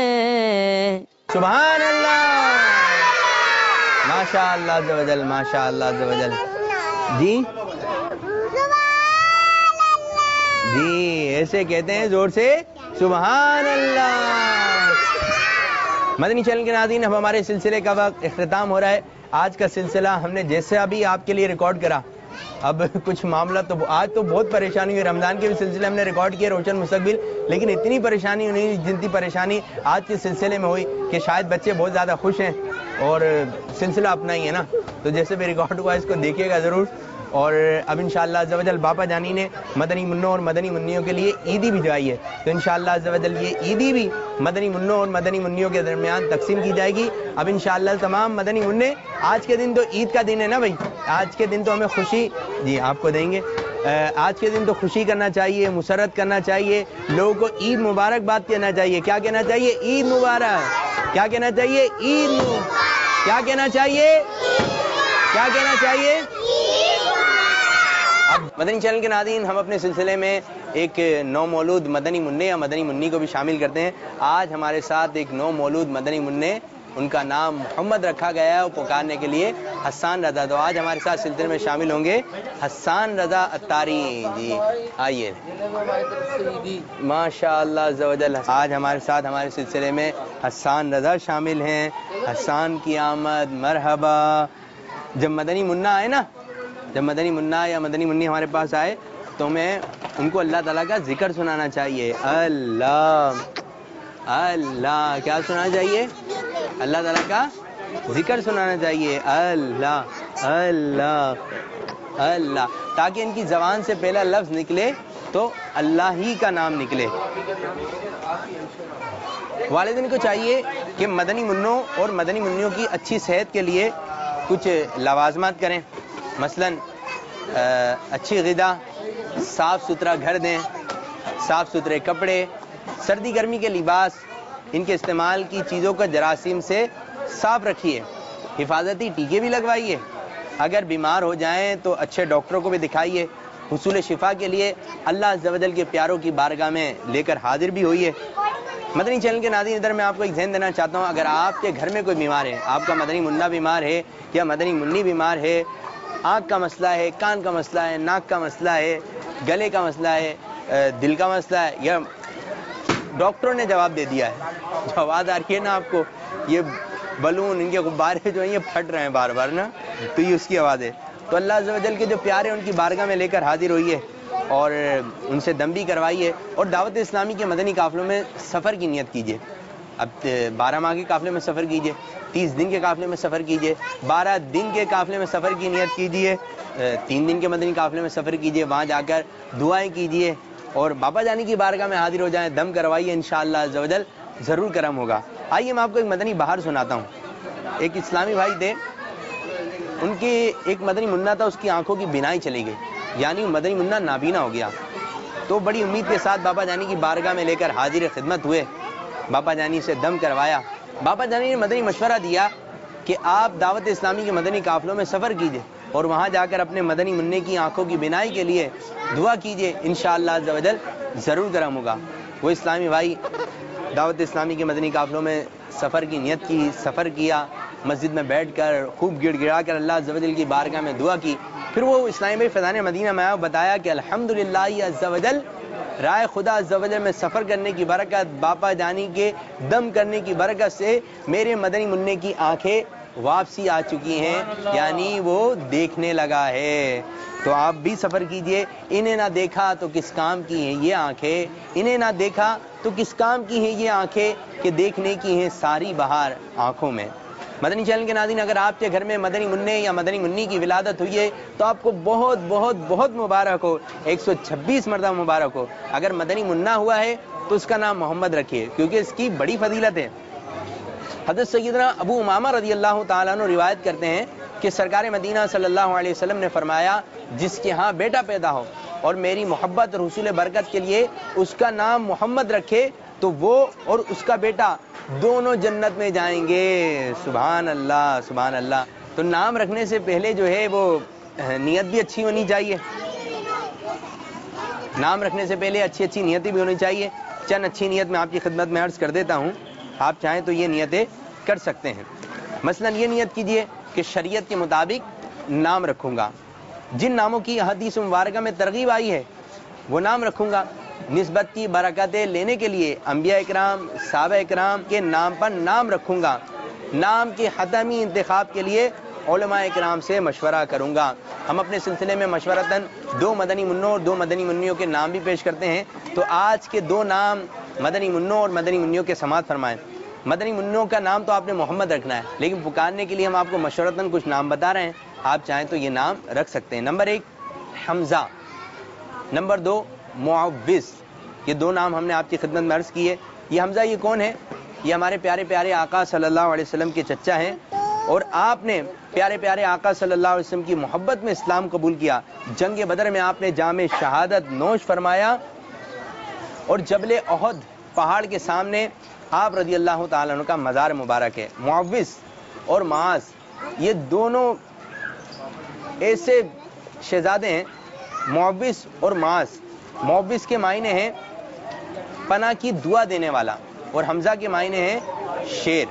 سبحان اللہ ماشاء اللہ عز و جل ماشاء اللہ عز و جل. جی جی ایسے کہتے ہیں زور سے سبحان اللہ. مدنی چینل کے ناظرین اب ہمارے سلسلے کا وقت اختتام ہو رہا ہے. آج کا سلسلہ ہم نے جیسے ابھی آپ کے لیے ریکارڈ کرا اب کچھ معاملہ تو آج تو بہت پریشانی ہوئی. رمضان کے بھی سلسلے ہم نے ریکارڈ کیے روشن مستقبل لیکن اتنی پریشانی نہیں جتنی پریشانی آج کے سلسلے میں ہوئی کہ شاید بچے بہت زیادہ خوش ہیں اور سلسلہ اپنا ہی ہے نا تو جیسے بھی ریکارڈ ہوا اس کو دیکھیے گا ضرور. اور اب انشاءاللہ عز و جل باپا جانی نے مدنی منوں اور مدنی منیوں کے لیے عیدی بھجوائی ہے تو انشاءاللہ عز و جل یہ عیدی بھی مدنی منوں اور مدنی منیوں کے درمیان تقسیم کی جائے گی. اب انشاءاللہ تمام مدنی منع آج کے دن تو عید کا دن ہے نا بھائی آج کے دن تو ہمیں خوشی جی آپ کو دیں گے. آج کے دن تو خوشی کرنا چاہیے مسرت کرنا چاہیے لوگوں کو عید مبارک بات کہنا چاہیے. کیا کہنا چاہیے عید مبارک. کیا کہنا چاہیے عید کیا کہنا چاہیے کیا کہنا چاہیے. اب مدنی چینل کے ناظرین ہم اپنے سلسلے میں ایک نو مولود مدنی منع یا مدنی منی کو بھی شامل کرتے ہیں. آج ہمارے ساتھ ایک نو مولود مدنی منع ان کا نام محمد رکھا گیا ہے اور پکارنے کے لیے حسان رضا. تو آج ہمارے ساتھ سلسلے میں شامل ہوں گے حسان رضا اتاری. جی آئیے ماشاء اللہ عز و جل. آج ہمارے ساتھ ہمارے سلسلے میں حسان رضا شامل ہیں. حسان کی آمد مرحبا. جب مدنی منا آئے نا جب مدنی منا یا مدنی منی ہمارے پاس آئے تو میں ان کو اللہ تعالیٰ کا ذکر سنانا چاہیے. اللہ اللہ کیا سنانا چاہیے اللہ تعالیٰ کا ذکر سنانا چاہیے. اللہ اللہ اللہ تاکہ ان کی زبان سے پہلا لفظ نکلے تو اللہ ہی کا نام نکلے. والدین کو چاہیے کہ مدنی منوں اور مدنی منیوں کی اچھی صحت کے لیے کچھ لوازمات کریں. مثلاً اچھی غذا صاف ستھرا گھر دیں صاف ستھرے کپڑے سردی گرمی کے لباس ان کے استعمال کی چیزوں کو جراثیم سے صاف رکھیے. حفاظتی ٹیکے بھی لگوائیے. اگر بیمار ہو جائیں تو اچھے ڈاکٹروں کو بھی دکھائیے. حصول شفا کے لیے اللہ عز و جل کے پیاروں کی بارگاہ میں لے کر حاضر بھی ہوئیے. مدنی چینل کے ناظرین ادھر میں آپ کو ایک ذہن دینا چاہتا ہوں اگر آپ کے گھر میں کوئی بیمار ہے آپ کا مدنی منا بیمار ہے یا مدنی منی بیمار ہے آنکھ کا مسئلہ ہے کان کا مسئلہ ہے ناک کا مسئلہ ہے گلے کا مسئلہ ہے دل کا مسئلہ ہے یا ڈاکٹروں نے جواب دے دیا ہے جو آواز آ رہی ہے نا آپ کو یہ بلون ان کے غبارے جو ہیں یہ پھٹ رہے ہیں بار بار نا تو یہ اس کی آواز ہے. تو اللہ عز و جل کے جو پیارے ان کی بارگاہ میں لے کر حاضر ہوئیے اور ان سے دم بھی کروائیے اور دعوت اسلامی کے مدنی قافلوں میں سفر کی نیت کیجیے. اب بارہ ماہ کے قافلے میں سفر کیجیے تیس دن کے قافلے میں سفر کیجیے بارہ دن کے قافلے میں سفر کی نیت کیجیے تین دن کے مدنی قافلے میں سفر کیجیے وہاں جا کر دعائیں کیجیے اور بابا جانی کی بارگاہ میں حاضر ہو جائیں دم کروائیے انشاءاللہ عز و جل ضرور کرم ہوگا. آئیے میں آپ کو ایک مدنی بہار سناتا ہوں. ایک اسلامی بھائی تھے ان کی ایک مدنی منا تھا اس کی آنکھوں کی بینائی چلی گئی یعنی مدنی منا نابینا ہو گیا. تو بڑی امید کے ساتھ بابا جانی کی بارگاہ میں لے کر حاضر خدمت ہوئے. بابا جانی سے دم کروایا. بابا جانی نے مدنی مشورہ دیا کہ آپ دعوت اسلامی کے مدنی قافلوں میں سفر کیجئے اور وہاں جا کر اپنے مدنی منع کی آنکھوں کی بینائی کے لیے دعا کیجئے، انشاءاللہ عز و جل ضرور کرم ہوگا۔ وہ اسلامی بھائی دعوت اسلامی کے مدنی قافلوں میں سفر کی نیت کی، سفر کیا، مسجد میں بیٹھ کر خوب گڑ گڑا کر اللہ عز و جل کی بارگاہ میں دعا کی، پھر وہ اسلامی بھائی فیضان مدینہ میں آیا اور بتایا کہ الحمدللہ عز و جل رائے خدا عز و جل میں سفر کرنے کی برکت، باپا جانی کے دم کرنے کی برکت سے میرے مدنی منع کی آنکھیں واپسی آ چکی ہیں، یعنی وہ دیکھنے لگا ہے۔ تو آپ بھی سفر کیجئے۔ انہیں نہ دیکھا تو کس کام کی ہیں یہ آنکھیں، انہیں نہ دیکھا تو کس کام کی ہیں یہ آنکھیں کہ دیکھنے کی ہیں ساری بہار آنکھوں میں۔ مدنی چینل کے ناظرین، اگر آپ کے گھر میں مدنی منع یا مدنی منی کی ولادت ہوئی ہے تو آپ کو بہت بہت بہت مبارک ہو، ایک سو چھبیس مرتبہ مبارک ہو۔ اگر مدنی منا ہوا ہے تو اس کا نام محمد رکھیے، کیونکہ اس کی بڑی فضیلت ہے۔ حضرت سیدنا ابو امامہ رضی اللہ تعالیٰ عنہ روایت کرتے ہیں کہ سرکار مدینہ صلی اللہ علیہ وسلم نے فرمایا، جس کے ہاں بیٹا پیدا ہو اور میری محبت اور حصول برکت کے لیے اس کا نام محمد رکھے تو وہ اور اس کا بیٹا دونوں جنت میں جائیں گے۔ سبحان اللہ، سبحان اللہ۔ تو نام رکھنے سے پہلے جو ہے وہ نیت بھی اچھی ہونی چاہیے، نام رکھنے سے پہلے اچھی اچھی نیتیں بھی ہونی چاہیے۔ چند اچھی نیت میں آپ کی خدمت میں عرض کر دیتا ہوں، آپ چاہیں تو یہ نیتیں کر سکتے ہیں۔ مثلا یہ نیت کیجئے کہ شریعت کے مطابق نام رکھوں گا، جن ناموں کی حدیث مبارکہ میں ترغیب آئی ہے وہ نام رکھوں گا۔ نسبت کی برکتیں لینے کے لیے انبیاء اکرام، صحابہ اکرام کے نام پر نام رکھوں گا۔ نام کے حتمی انتخاب کے لیے علماء اکرام سے مشورہ کروں گا۔ ہم اپنے سلسلے میں مشورتاً دو مدنی منوں اور دو مدنی منیوں کے نام بھی پیش کرتے ہیں، تو آج کے دو نام مدنی منوں اور مدنی منیوں کے سماعت فرمائیں۔ مدنی منوں کا نام تو آپ نے محمد رکھنا ہے، لیکن پکارنے کے لیے ہم آپ کو مشورتاً کچھ نام بتا رہے ہیں، آپ چاہیں تو یہ نام رکھ سکتے ہیں۔ نمبر ایک حمزہ، نمبر دو معوذ۔ یہ دو نام ہم نے آپ کی خدمت میں عرض کی ہے۔ یہ حمزہ یہ کون ہے؟ یہ ہمارے پیارے پیارے آقا صلی اللہ علیہ وسلم کے چچا ہیں، اور آپ نے پیارے پیارے آقا صلی اللہ علیہ وسلم کی محبت میں اسلام قبول کیا۔ جنگ بدر میں آپ نے جام شہادت نوش فرمایا، اور جبل احد پہاڑ کے سامنے آپ رضی اللہ تعالیٰ عنہ کا مزار مبارک ہے۔ معوذ اور معاذ یہ دونوں ایسے شہزادے ہیں، معوذ اور معاذ۔ معوذ کے معنی ہیں پناہ کی دعا دینے والا، اور حمزہ کے معنی ہیں شیر۔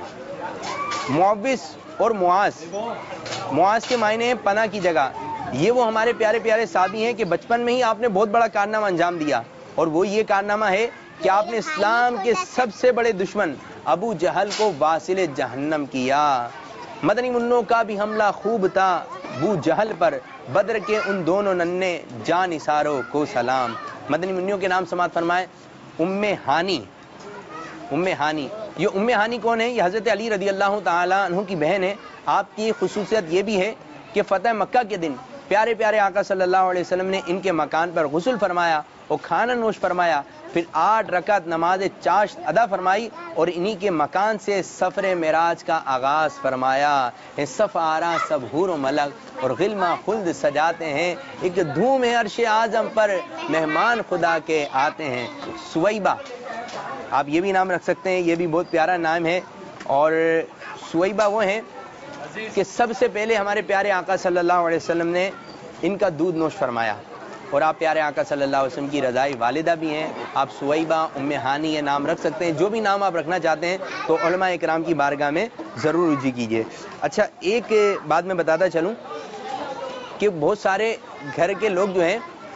معوذ اور معاذ، معاذ کے معنی ہیں پناہ کی جگہ۔ یہ وہ ہمارے پیارے پیارے صحابی ہیں کہ بچپن میں ہی آپ نے بہت بڑا کارنامہ انجام دیا، اور وہ یہ کارنامہ ہے کہ آپ نے اسلام کے سب سے بڑے دشمن ابو جہل کو واصل جہنم کیا۔ مدنی منوں کا بھی حملہ خوب تھا ابو جہل پر، بدر کے ان دونوں ننے جان نثاروں کو سلام۔ مدنی منوں کے نام سماعت فرمائے۔ ام ہانی، ام ہانی، یہ ام ہانی کون ہے؟ یہ حضرت علی رضی اللہ تعالیٰ عنہ کی بہن ہے۔ آپ کی خصوصیت یہ بھی ہے کہ فتح مکہ کے دن پیارے پیارے آقا صلی اللہ علیہ وسلم نے ان کے مکان پر غسل فرمایا اور کھانا نوش فرمایا، پھر آٹھ رکعت نماز چاشت ادا فرمائی، اور انہی کے مکان سے سفر معراج کا آغاز فرمایا۔ صف آرا سب حور و ملک اور غلمہ خلد سجاتے ہیں، ایک دھوم ہے عرش اعظم پر مہمان خدا کے آتے ہیں۔ سویبہ، آپ یہ بھی نام رکھ سکتے ہیں، یہ بھی بہت پیارا نام ہے۔ اور سویبہ وہ ہیں کہ سب سے پہلے ہمارے پیارے آقا صلی اللہ علیہ وسلم نے ان کا دودھ نوش فرمایا، اور آپ پیارے آقا صلی اللہ علیہ وسلم کی رضائی والدہ بھی ہیں۔ آپ سویبہ، ام ہانی یہ نام رکھ سکتے ہیں۔ جو بھی نام آپ رکھنا چاہتے ہیں تو علماء اکرام کی بارگاہ میں ضرور رجوع کیجیے۔ اچھا، ایک بات میں بتاتا چلوں کہ بہت سارے گھر کے لوگ جو ہیں،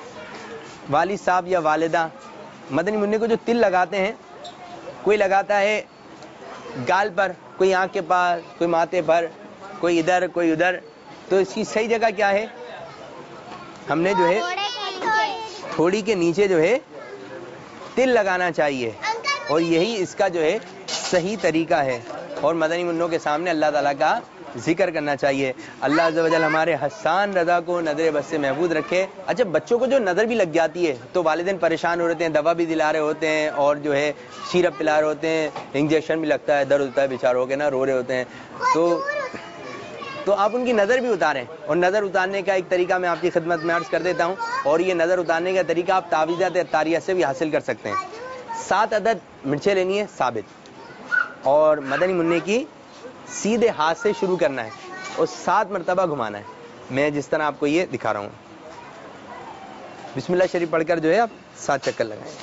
والد صاحب یا والدہ مدنی منع کو جو تل لگاتے ہیں، کوئی لگاتا ہے گال پر، کوئی آنکھ کے پاس، کوئی ماتھے پر، کوئی ادھر کوئی ادھر، تو اس کی صحیح جگہ کیا ہے؟ ہم نے جو ہے تھوڑی کے نیچے جو ہے تل لگانا چاہیے، اور یہی اس کا جو ہے صحیح طریقہ ہے، اور مدنی منوں کے سامنے اللہ تعالیٰ کا ذکر کرنا چاہیے۔ اللہ عز و جل ہمارے حسان رضا کو نظر بد سے محفوظ رکھے۔ اچھا، بچوں کو جو نظر بھی لگ جاتی ہے تو والدین پریشان ہو رہتے ہیں، دوا بھی دلا رہے ہوتے ہیں، اور جو ہے سیرپ پلا رہے ہوتے ہیں، انجیکشن بھی لگتا ہے، درد ہوتا ہے، بیچاروں کے نا رو رہے ہوتے ہیں، تو تو آپ ان کی نظر بھی اتاریں۔ اور نظر اتارنے کا ایک طریقہ میں آپ کی خدمت میں عرض کر دیتا ہوں، اور یہ نظر اتارنے کا طریقہ آپ تعویذات اطاریہ سے بھی حاصل کر سکتے ہیں۔ سات عدد مرچیں لینی ہے ثابت، اور مدنی منع کی سیدھے ہاتھ سے شروع کرنا ہے اور سات مرتبہ گھمانا ہے۔ میں جس طرح آپ کو یہ دکھا رہا ہوں. بسم اللہ شریف پڑھ کر جو ہے آپ سات چکر لگائیں.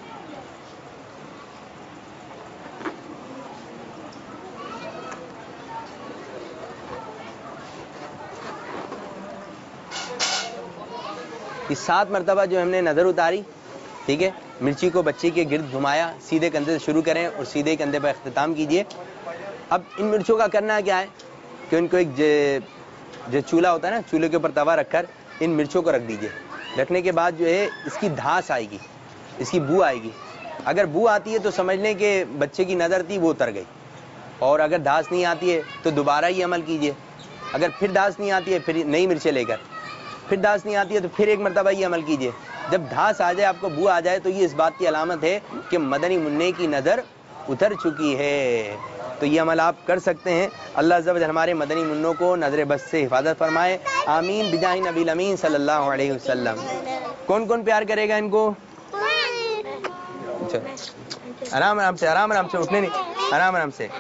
یہ سات مرتبہ جو ہم نے نظر اتاری, ٹھیک ہے, مرچی کو بچے کے گرد گھمایا, سیدھے کندھے سے شروع کریں اور سیدھے کندھے پر اختتام کیجئے. اب ان مرچوں کا کرنا کیا ہے کہ ان کو ایک جو چولہا ہوتا ہے نا, چولہے کے اوپر توا رکھ کر ان مرچوں کو رکھ دیجئے. رکھنے کے بعد جو ہے اس کی دھاس آئے گی, اس کی بو آئے گی. اگر بو آتی ہے تو سمجھ لیں کہ بچے کی نظر تھی وہ اتر گئی, اور اگر دھاس نہیں آتی ہے تو دوبارہ ہی عمل کیجئے. اگر پھر دھاس نہیں آتی ہے پھر نئی مرچیں لے کر, پھر دھاس نہیں آتی ہے تو پھر ایک مرتبہ یہ عمل کیجئے. جب دھاس آ جائے, آپ کو بو آ جائے, تو یہ اس بات کی علامت ہے کہ مدنی منع کی نظر اتر چکی ہے. تو یہ عمل آپ کر سکتے ہیں. اللہ عز و جل ہمارے مدنی منوں کو نظر بس سے حفاظت فرمائے, آمین بجاہ نبی الامین صلی اللہ علیہ وسلم. کون کون پیار کرے گا ان کو؟ آرام آرام سے, آرام آرام سے, اٹھنے نہیں, آرام آرام سے.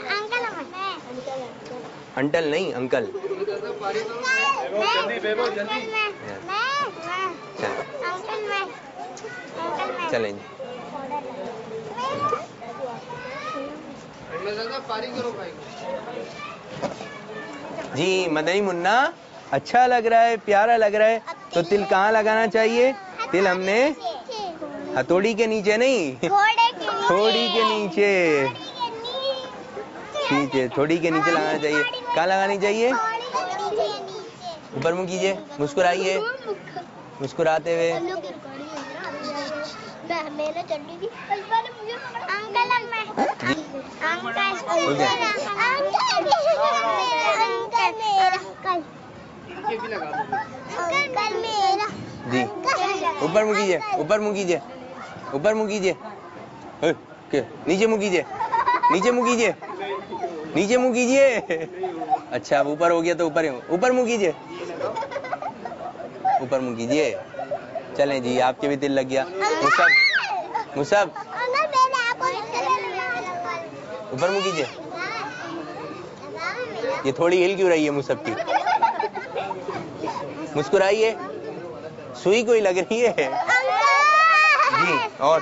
انٹل نہیں, انکل. چلیں جی. جی مدنی منا اچھا لگ رہا ہے, پیارا لگ رہا ہے, تو تل کہاں لگانا چاہیے؟ تل ہم نے ہتھوڑی کے نیچے نہیں, تھوڑی کے نیچے, ٹھیک ہے, تھوڑی کے نیچے لگانا چاہیے. کہاں لگانی چاہیے؟ اوپر منہ کیجیے, مسکرائیے, مسکراتے ہوئے. جی اوپر منہ کیجیے, اوپر منہ کیجیے, اوپر منہ کیجیے, نیچے منہ کیجیے, نیچے منہ کیجیے, نیچے منہ کیجیے. اچھا اب اوپر ہو گیا تو اوپر ہی, اوپر منہ کیجیے, اوپر منہ کیجیے. چلیں جی, آپ کے بھی دل لگ گیا. مصعب, مصعب اوپر منہ کیجیے. یہ تھوڑی ہل کیوں رہی ہے مصعب کی؟ مسکرائیے, سوئی کوئی لگ رہی ہے. جی اور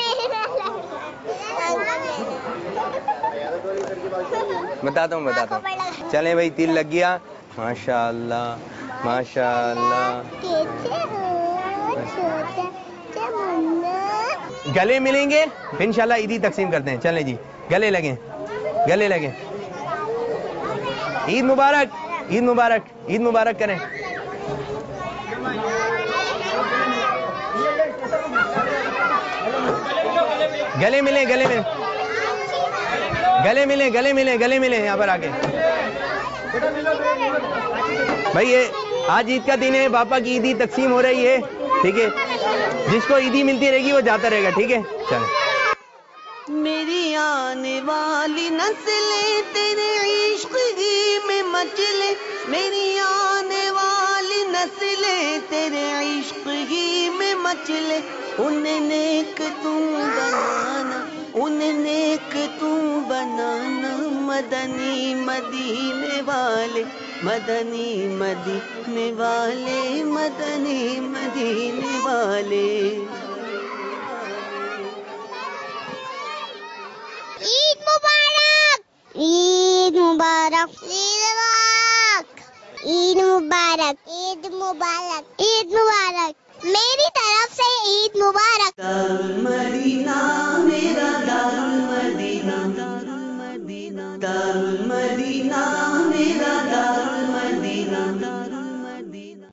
بتاتا ہوں بتاتا ہوں چلیں بھائی, تل لگ گیا. ماشاء اللہ ماشاء اللہ. گلے ملیں گے پھر انشاءاللہ عیدی تقسیم کرتے ہیں. چلیں جی, گلے لگیں, گلے لگیں. عید مبارک, عید مبارک, عید مبارک کریں. گلے ملیں, گلے ملیں, گلے ملیں, گلے ملیں, گلے ملیں. یہاں پر آ کے بھائی, یہ آج عید کا دن ہے, باپا کی عیدی تقسیم ہو رہی ہے, ٹھیک ہے. جس کو عیدی ملتی رہے گی وہ جاتا رہے گا, ٹھیک ہے. چلیں. میری آنے والی نسلیں تیرے عشق ہی میں مچلے, میری آنے والی نسلیں تیرے عشق ہی میں مچلے. انہیں نیک تم بنانا, انہیں نیک تم بنانا, مدنی مدینے والے, مدنی مدینے والے, مدنی مدینے والے. عید مبارک, عید مبارک, عید مبارک, عید مبارک, عید مبارک, میری طرف سے عید مبارک. دار المدینہ میرا دار المدینہ.